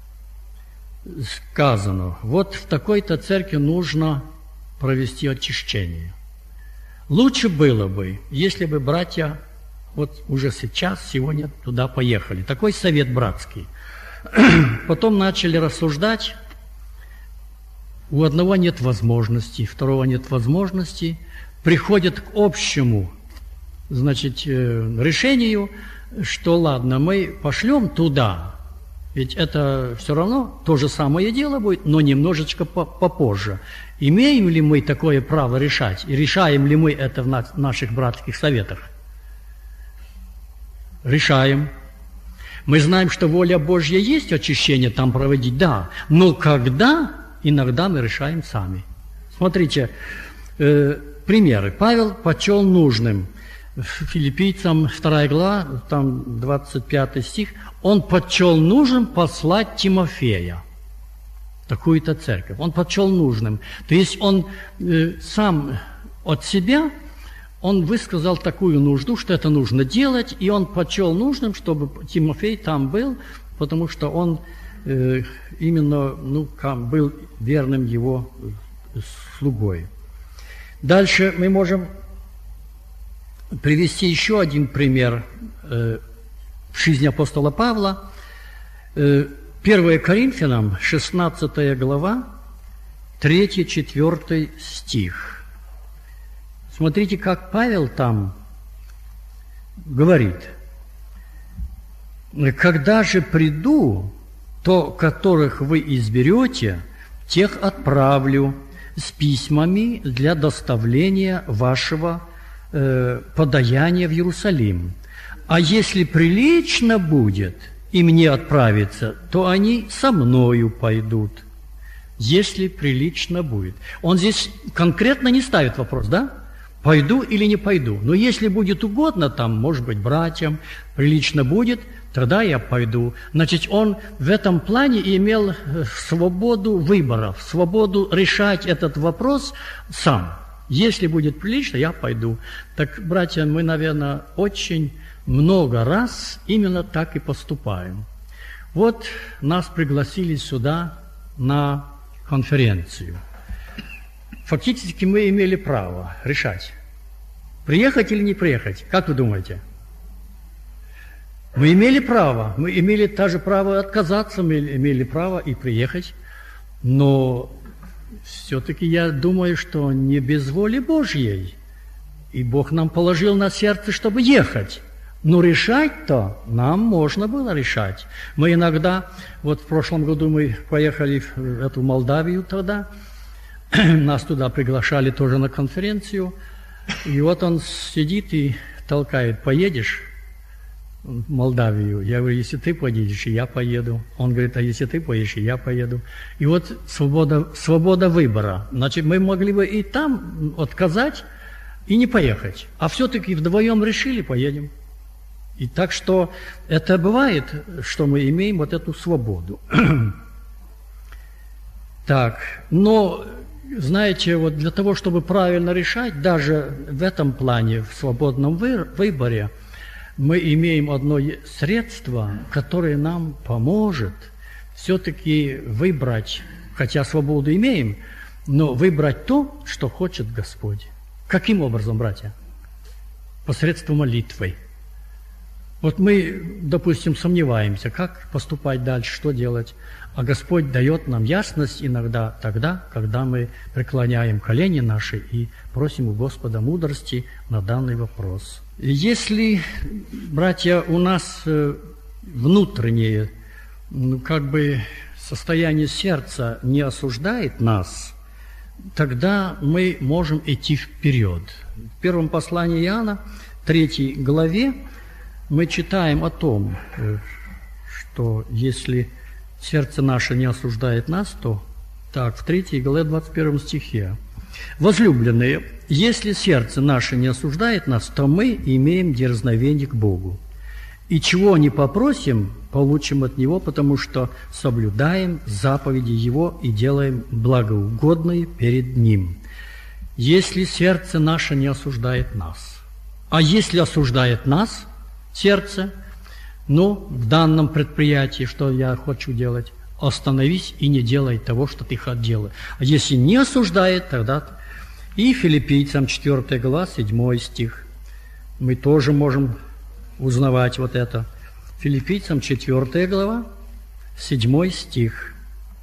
сказано, вот в такой-то церкви нужно провести очищение. Лучше было бы, если бы братья вот уже сейчас, сегодня туда поехали. Такой совет братский. Потом начали рассуждать. У одного нет возможности, второго нет возможности. Приходят к общему, решению, что ладно, мы пошлем туда, ведь это все равно то же самое дело будет, но немножечко попозже. Имеем ли мы такое право решать? И решаем ли мы это в наших братских советах? Решаем. Мы знаем, что воля Божья есть, очищение там проводить, да. Но когда, иногда мы решаем сами. Смотрите, примеры. Павел почел нужным. Филиппийцам 2 глава, там 25 стих, он почел нужным послать Тимофея в такую-то церковь. Он почел нужным. То есть он сам от себя, он высказал такую нужду, что это нужно делать, и он почел нужным, чтобы Тимофей там был, потому что он именно был верным его слугой. Дальше мы можем привести еще один пример в жизни апостола Павла. 1 Коринфянам, 16 глава, 3-4 стих. Смотрите, как Павел там говорит. «Когда же приду, то, которых вы изберете, тех отправлю с письмами для доставления вашего подаяния в Иерусалим. А если прилично будет и мне отправиться, то они со мною пойдут». Если прилично будет. Он здесь конкретно не ставит вопрос, да? пойду или не пойду. Но если будет угодно, там, может быть, братьям, прилично будет, тогда я пойду. Значит, он в этом плане имел свободу выбора, свободу решать этот вопрос сам. Если будет прилично, я пойду. Так, братья, мы, наверное, очень много раз именно так и поступаем. Вот нас пригласили сюда на конференцию. Фактически мы имели право решать, приехать или не приехать. Как вы думаете? Мы имели право, мы имели также право отказаться, мы имели право и приехать. Но все-таки я думаю, что не без воли Божьей. И Бог нам положил на сердце, чтобы ехать. Но решать-то нам можно было решать. Мы иногда, вот в прошлом году мы поехали в эту Молдавию тогда, нас туда приглашали тоже на конференцию, и вот он сидит и толкает: поедешь в Молдавию? Я говорю: если ты поедешь, и я поеду. Он говорит: а если ты поедешь, и я поеду. И вот свобода выбора. Значит, мы могли бы и там отказать, и не поехать. А все-таки вдвоем решили: поедем. И так что это бывает, что мы имеем вот эту свободу. Так, но, знаете, вот для того, чтобы правильно решать, даже в этом плане, в свободном выборе, мы имеем одно средство, которое нам поможет все-таки выбрать, хотя свободу имеем, но выбрать то, что хочет Господь. Каким образом, братья? Посредством молитвы. Вот мы, допустим, сомневаемся, как поступать дальше, что делать. А Господь дает нам ясность иногда тогда, когда мы преклоняем колени наши и просим у Господа мудрости на данный вопрос. Если, братья, у нас внутреннее, состояние сердца не осуждает нас, тогда мы можем идти вперед. В первом послании Иоанна, 3 главе, мы читаем о том, что если сердце наше не осуждает нас, то так, в 3 главе 21 стихе: «Возлюбленные, если сердце наше не осуждает нас, то мы имеем дерзновение к Богу. И чего не попросим, получим от Него, потому что соблюдаем заповеди Его и делаем благоугодное перед Ним». Если сердце наше не осуждает нас. А если осуждает нас сердце, в данном предприятии, что я хочу делать, остановись и не делай того, что ты хотел. А если не осуждает, тогда... И Филиппийцам 4 глава, 7 стих. Мы тоже можем узнавать вот это. Филиппийцам 4 глава, 7 стих.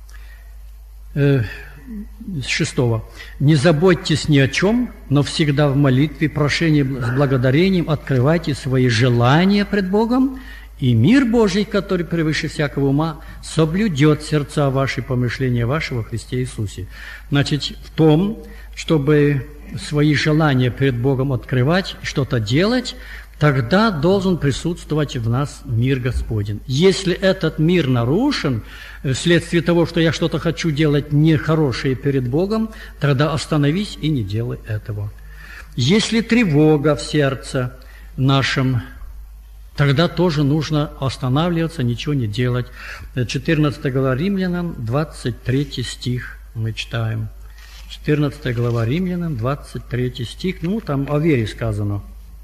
6. «Не заботьтесь ни о чем, но всегда в молитве, прошении с благодарением открывайте свои желания пред Богом, и мир Божий, который превыше всякого ума, соблюдет сердца ваши, помышления ваши во Христе Иисусе». Значит, в том, чтобы свои желания пред Богом открывать, что-то делать, тогда должен присутствовать в нас мир Господень. Если этот мир нарушен, вследствие того, что я что-то хочу делать нехорошее перед Богом, тогда остановись и не делай этого. Если тревога в сердце нашем, тогда тоже нужно останавливаться, ничего не делать. 14 глава Римлянам, 23 стих мы читаем. 14 глава Римлянам, 23 стих, там о вере сказано.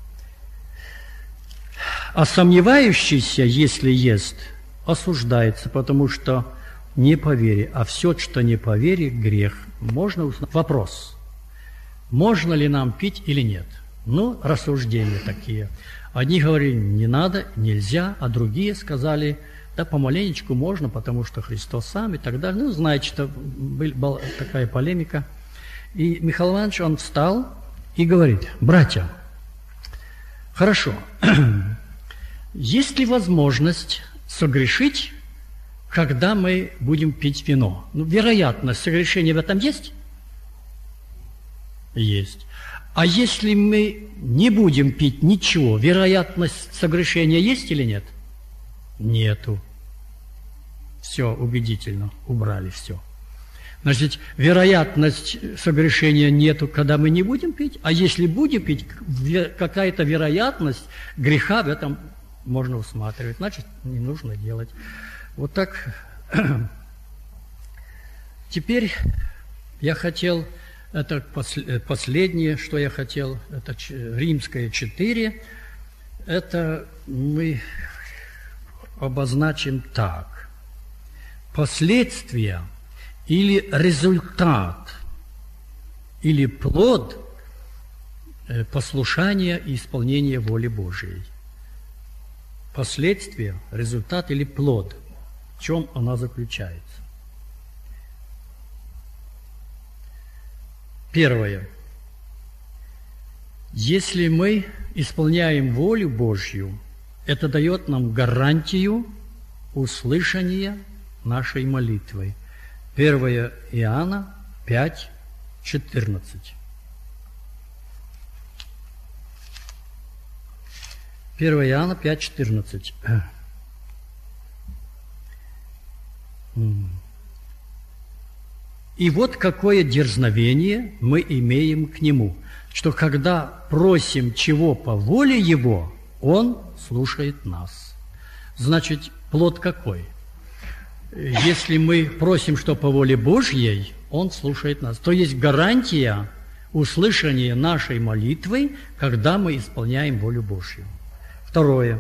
«А сомневающийся, если ест, осуждается, потому что не по вере, а все, что не по вере, грех». Можно узнать? Вопрос. Можно ли нам пить или нет? Рассуждения такие. Одни говорили: не надо, нельзя, а другие сказали: да помаленечку можно, потому что Христос сам и так далее. Знаете, что была такая полемика. И Михаил Иванович, он встал и говорит: братья, хорошо, есть ли возможность согрешить, когда мы будем пить вино? Вероятность согрешения в этом есть? Есть. А если мы не будем пить ничего, вероятность согрешения есть или нет? Нету. Все, убедительно, убрали все. Значит, вероятность согрешения нету, когда мы не будем пить, а если будем пить, какая-то вероятность греха в этом можно усматривать. Значит, не нужно делать. Вот так. Теперь я хотел, это последнее, что я хотел, это Римское 4, это мы обозначим так. Последствия или результат, или плод послушания и исполнения воли Божией. Последствия, результат или плод. В чем она заключается? Первое. Если мы исполняем волю Божью, это дает нам гарантию услышания нашей молитвы. 1 Иоанна 5, 14. 1 Иоанна 5, 14. И вот какое дерзновение мы имеем к Нему, что когда просим чего по воле Его, Он слушает нас. Значит, плод какой? Если мы просим, что по воле Божьей, Он слушает нас. То есть гарантия услышания нашей молитвы, когда мы исполняем волю Божью. Второе.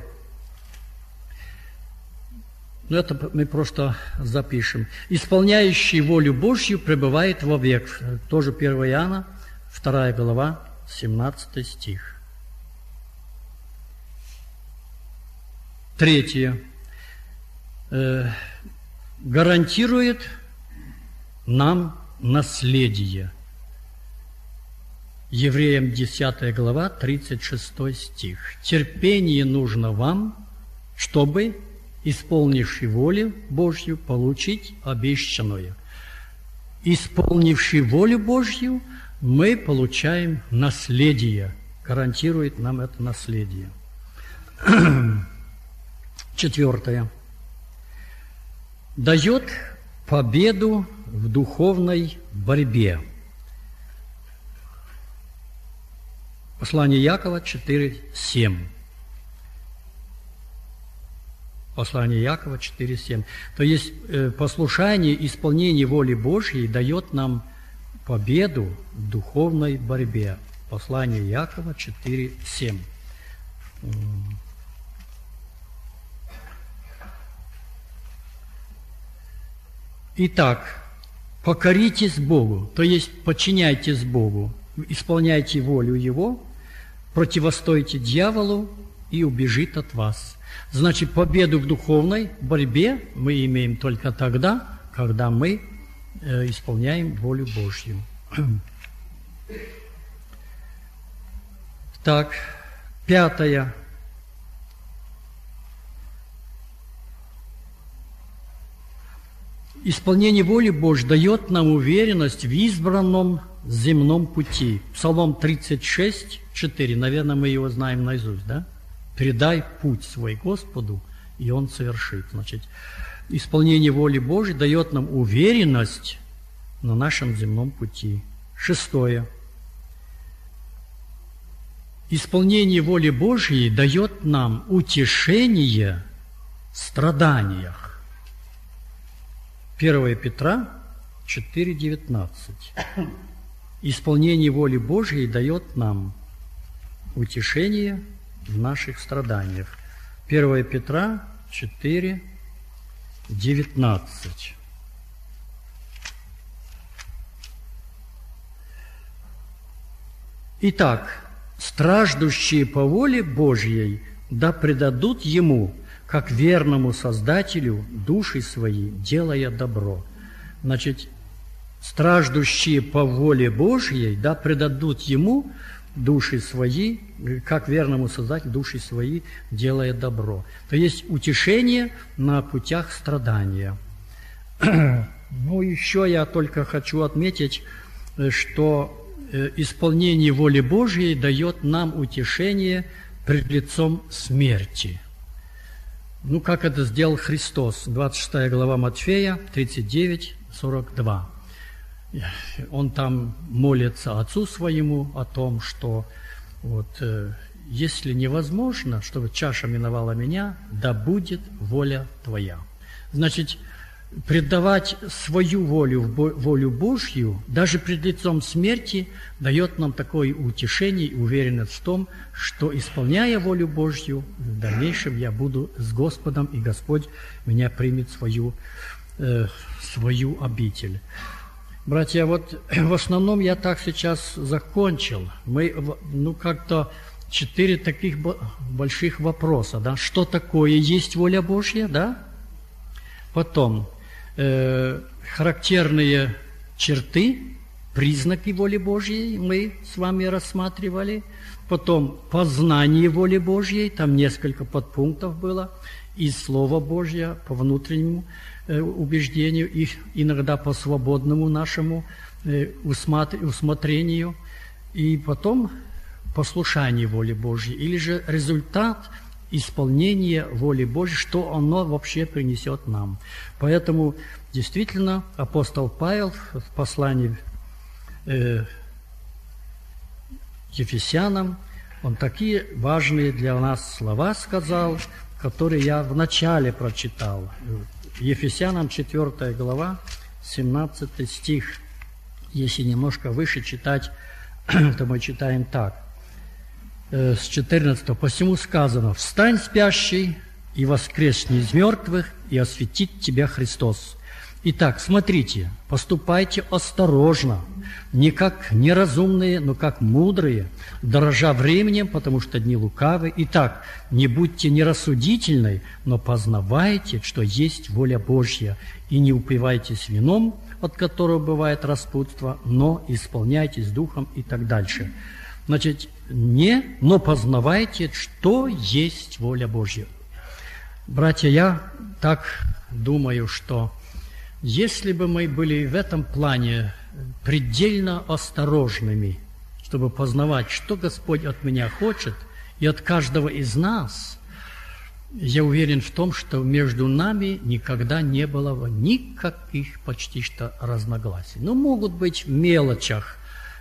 Это мы просто запишем. Исполняющий волю Божью пребывает вовек. Тоже 1 Иоанна, 2 глава, 17 стих. Третье. Гарантирует нам наследие. Евреям 10 глава, 36 стих. Терпение нужно вам, чтобы, исполнивши волю Божью, получить обещанное. Исполнивши волю Божью, мы получаем наследие. Гарантирует нам это наследие. Четвертое. Дает победу в духовной борьбе. Послание Якова 4:7. Послание Якова 4:7. То есть послушание, исполнение воли Божьей дает нам победу в духовной борьбе. Послание Якова 4:7. Итак, покоритесь Богу, то есть подчиняйтесь Богу, исполняйте волю Его, противостойте дьяволу и убежит от вас. Значит, победу в духовной борьбе мы имеем только тогда, когда мы исполняем волю Божью. Так, пятое. Исполнение воли Божьей дает нам уверенность в избранном земном пути. Псалом 36, 4. Наверное, мы его знаем наизусть, да? «Предай путь свой Господу, и Он совершит». Значит, исполнение воли Божьей дает нам уверенность на нашем земном пути. Шестое. Исполнение воли Божьей дает нам утешение в страданиях. 1 Петра 4:19. Исполнение воли Божьей дает нам утешение в наших страданиях. 1 Петра 4:19. Итак, страждущие по воле Божьей да предадут Ему, как верному Создателю, души свои, делая добро. Значит, страждущие по воле Божьей, да, предадут Ему души свои, как верному Создателю, души свои, делая добро. То есть утешение на путях страдания. Ну, еще я только хочу отметить, что исполнение воли Божьей дает нам утешение пред лицом смерти. Ну, как это сделал Христос, 26 глава Матфея, 39-42. он там молится Отцу Своему о том, что вот, если невозможно, чтобы чаша миновала меня, да будет воля Твоя. Значит, предавать свою волю в волю Божью, даже пред лицом смерти, дает нам такое утешение и уверенность в том, что, исполняя волю Божью, в дальнейшем я буду с Господом, и Господь меня примет в свою обитель. Братья, вот в основном я так сейчас закончил. Мы, как-то 4 таких больших вопроса, да? Что такое есть воля Божья, да? Потом характерные черты, признаки воли Божьей мы с вами рассматривали. Потом познание воли Божьей, там несколько подпунктов было, и Слово Божье по внутреннему убеждению, и иногда по свободному нашему усмотрению, и потом послушание воли Божьей, или же результат исполнения воли Божьей, что оно вообще принесет нам. Поэтому действительно апостол Павел в послании Ефесянам, он такие важные для нас слова сказал, которые я в начале прочитал. Ефесянам 4 глава, 17 стих. Если немножко выше читать, то мы читаем так. С 14. «Посему сказано: встань, спящий, и воскресни из мертвых, и осветит тебя Христос». Итак, смотрите, поступайте осторожно, не как неразумные, но как мудрые, дорожа временем, потому что дни лукавы. Итак, не будьте нерассудительны, но познавайте, что есть воля Божья, и не упивайтесь вином, от которого бывает распутство, но исполняйтесь духом, и так дальше. Значит, но познавайте, что есть воля Божья. Братья, я так думаю, что если бы мы были в этом плане предельно осторожными, чтобы познавать, что Господь от меня хочет, и от каждого из нас, я уверен в том, что между нами никогда не было бы никаких почти что разногласий. Ну, могут быть в мелочах,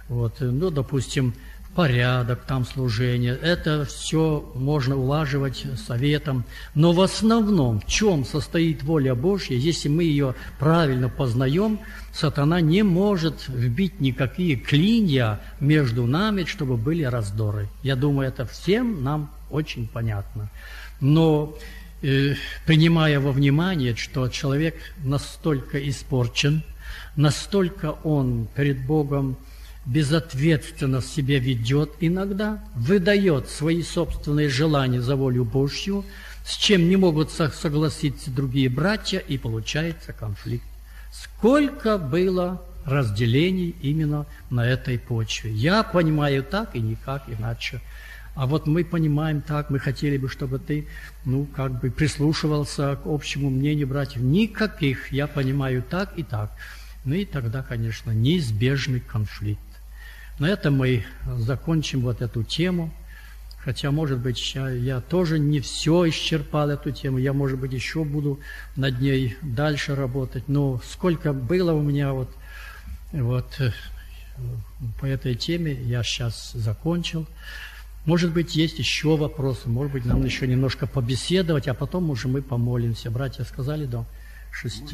допустим, порядок там служения, это все можно улаживать советом. Но в основном, в чем состоит воля Божья, если мы ее правильно познаем, сатана не может вбить никакие клинья между нами, чтобы были раздоры. Я думаю, это всем нам очень понятно. Но принимая во внимание, что человек настолько испорчен, настолько он перед Богом безответственно себя ведет иногда, выдает свои собственные желания за волю Божью, с чем не могут согласиться другие братья, и получается конфликт. Сколько было разделений именно на этой почве. Я понимаю так и никак иначе. А вот мы понимаем так, мы хотели бы, чтобы ты, прислушивался к общему мнению братьев. Никаких, я понимаю так и так. Ну и тогда, конечно, неизбежный конфликт. На этом мы закончим вот эту тему. Хотя, может быть, я тоже не все исчерпал эту тему. Я, может быть, еще буду над ней дальше работать. Но сколько было у меня по этой теме, я сейчас закончил. Может быть, есть еще вопросы. Может быть, нам еще немножко побеседовать, а потом уже мы помолимся. Братья сказали до 6.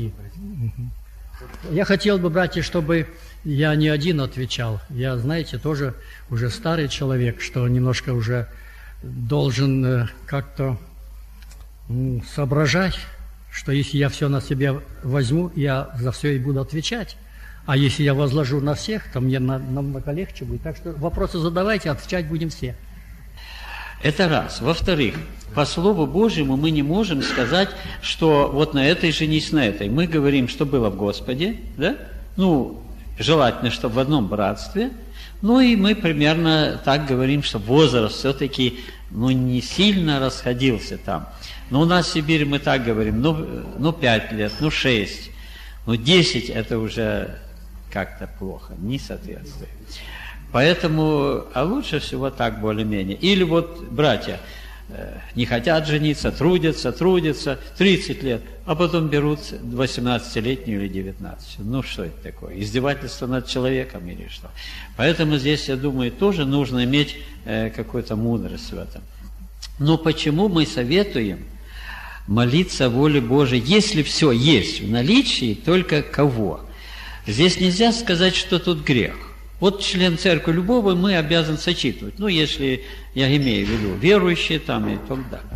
Я хотел бы, братья, чтобы я не один отвечал. Я, знаете, тоже уже старый человек, что немножко уже должен как-то соображать, что если я все на себя возьму, я за все и буду отвечать. А если я возложу на всех, то мне намного легче будет. Так что вопросы задавайте, отвечать будем все.
Это раз. Во-вторых, по Слову Божьему мы не можем сказать, что вот на этой женись на этой. Мы говорим, что было в Господе, да? Желательно, чтобы в одном братстве. И мы примерно так говорим, что возраст все-таки, не сильно расходился там. Но у нас в Сибири мы так говорим, 5 лет, 6, 10 это уже как-то плохо, не соответствует. Поэтому, лучше всего так более-менее. Или братья, не хотят жениться, трудятся, 30 лет, а потом берут 18-летнюю или 19. Ну, что это такое? Издевательство над человеком или что? Поэтому здесь, я думаю, тоже нужно иметь какую-то мудрость в этом. Но почему мы советуем молиться воле Божией, если все есть в наличии, только кого? Здесь нельзя сказать, что тут грех. Вот член церкви любого мы обязаны сочитывать. Ну, если я имею в виду верующие там и так далее.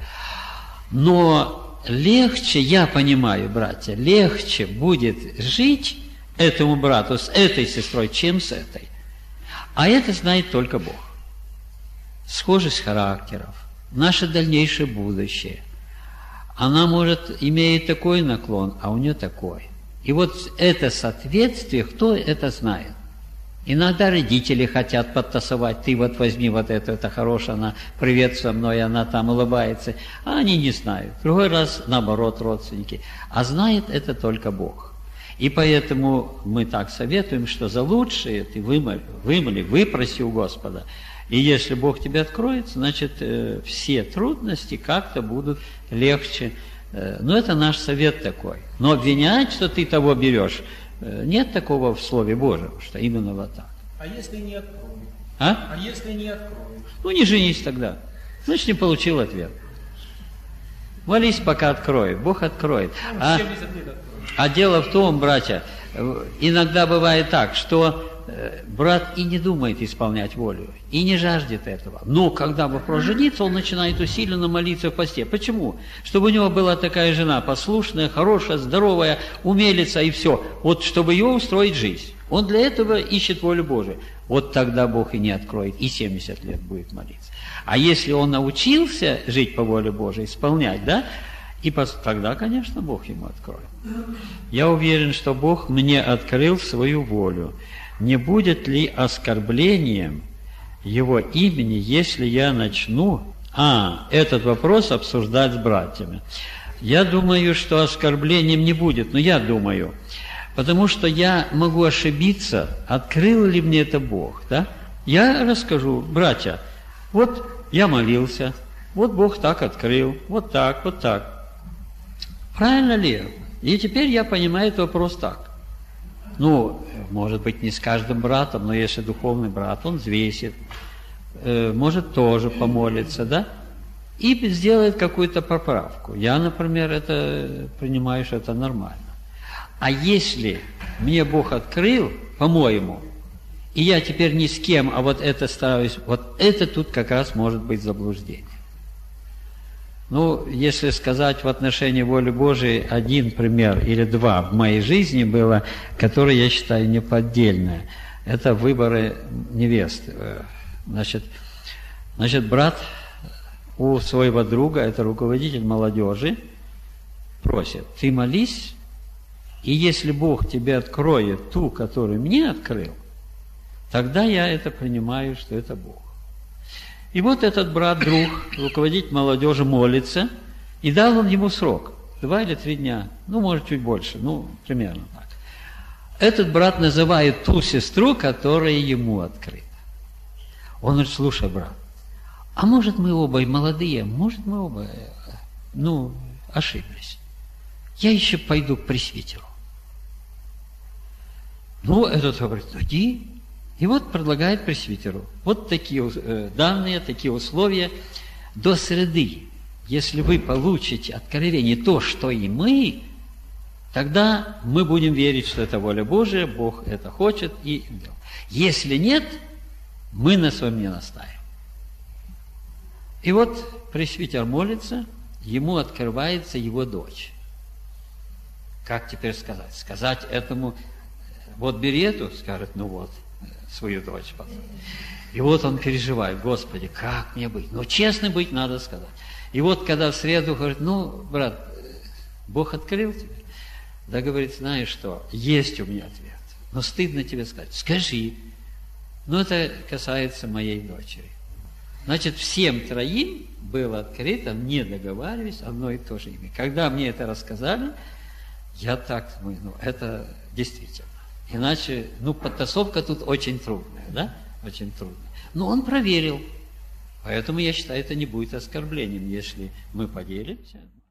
Но легче, я понимаю, братья, легче будет жить этому брату с этой сестрой, чем с этой. А это знает только Бог. Схожесть характеров, наше дальнейшее будущее. Она, может, имеет такой наклон, а у нее такой. И вот это соответствие, кто это знает? Иногда родители хотят подтасовать, ты вот возьми вот это хорошее, она привет со мной, она там улыбается, а они не знают. Другой раз, наоборот, родственники. А знает это только Бог. И поэтому мы так советуем, что за лучшее ты вымоли, выпроси у Господа. И если Бог тебе откроет, значит, все трудности как-то будут легче. Но это наш совет такой. Но обвинять, что ты того берешь, нет такого в Слове Божьем, что именно вот так.
А если не откроют?
А
если не откроют?
Ну, не женись тогда. Значит, не получил ответ. Молись, пока откроет. Бог откроет.
70 лет откроет.
А дело в том, братья, иногда бывает так, что брат и не думает исполнять волю, и не жаждет этого. Но когда вопрос жениться, он начинает усиленно молиться в посте. Почему? Чтобы у него была такая жена послушная, хорошая, здоровая, умелица и все. Вот чтобы ее устроить жизнь. Он для этого ищет волю Божию. Вот тогда Бог и не откроет, и 70 лет будет молиться. А если он научился жить по воле Божией, исполнять, да, и тогда, конечно, Бог ему откроет. Я уверен, что Бог мне открыл свою волю. Не будет ли оскорблением Его имени, если я начну этот вопрос обсуждать с братьями? Я думаю, что оскорблением не будет, но я думаю, потому что я могу ошибиться, открыл ли мне это Бог, да? Я расскажу, братья, вот я молился, вот Бог так открыл, вот так, вот так. Правильно ли? И теперь я понимаю этот вопрос так. Ну, может быть, не с каждым братом, но если духовный брат, он взвесит, может тоже помолиться, да? И сделает какую-то поправку. Я, например, это принимаю, что это нормально. А если мне Бог открыл, по-моему, и я теперь ни с кем, а вот это стараюсь, вот это тут как раз может быть заблуждение. Ну, если сказать в отношении воли Божией, один пример или два в моей жизни было, которые я считаю неподдельные. Это выборы невесты. Значит, брат у своего друга, это руководитель молодежи, просит, ты молись, и если Бог тебе откроет ту, которую мне открыл, тогда я это принимаю, что это Бог. И вот этот брат-друг, руководитель молодежи, молится, и дал он ему срок, 2 или 3 дня, ну, может, чуть больше, ну, примерно так. Этот брат называет ту сестру, которая ему открыта. Он говорит, слушай, брат, а может, мы оба молодые, может, мы оба, ошиблись. Я еще пойду к пресвитеру. Ну, этот говорит, иди. И вот предлагает пресвитеру. Вот такие данные, такие условия. До среды, если вы получите откровение то, что и мы, тогда мы будем верить, что это воля Божия, Бог это хочет. И если нет, мы на своем не настаиваем. И вот пресвитер молится, ему открывается его дочь. Как теперь сказать? Сказать этому, вот бери эту, скажет, ну вот, свою дочь. И вот он переживает, Господи, как мне быть? Ну, честно быть, надо сказать. И вот, когда в среду говорит, ну, брат, Бог открыл тебе? Да, говорит, знаешь что, есть у меня ответ, но стыдно тебе сказать. Скажи. Но это касается моей дочери. Значит, всем 3 было открыто, не договариваясь, одно и то же имя. Когда мне это рассказали, я так думаю, это действительно. Иначе, подтасовка тут очень трудная, да? Очень трудная. Но он проверил. Поэтому я считаю, это не будет оскорблением, если мы поделимся.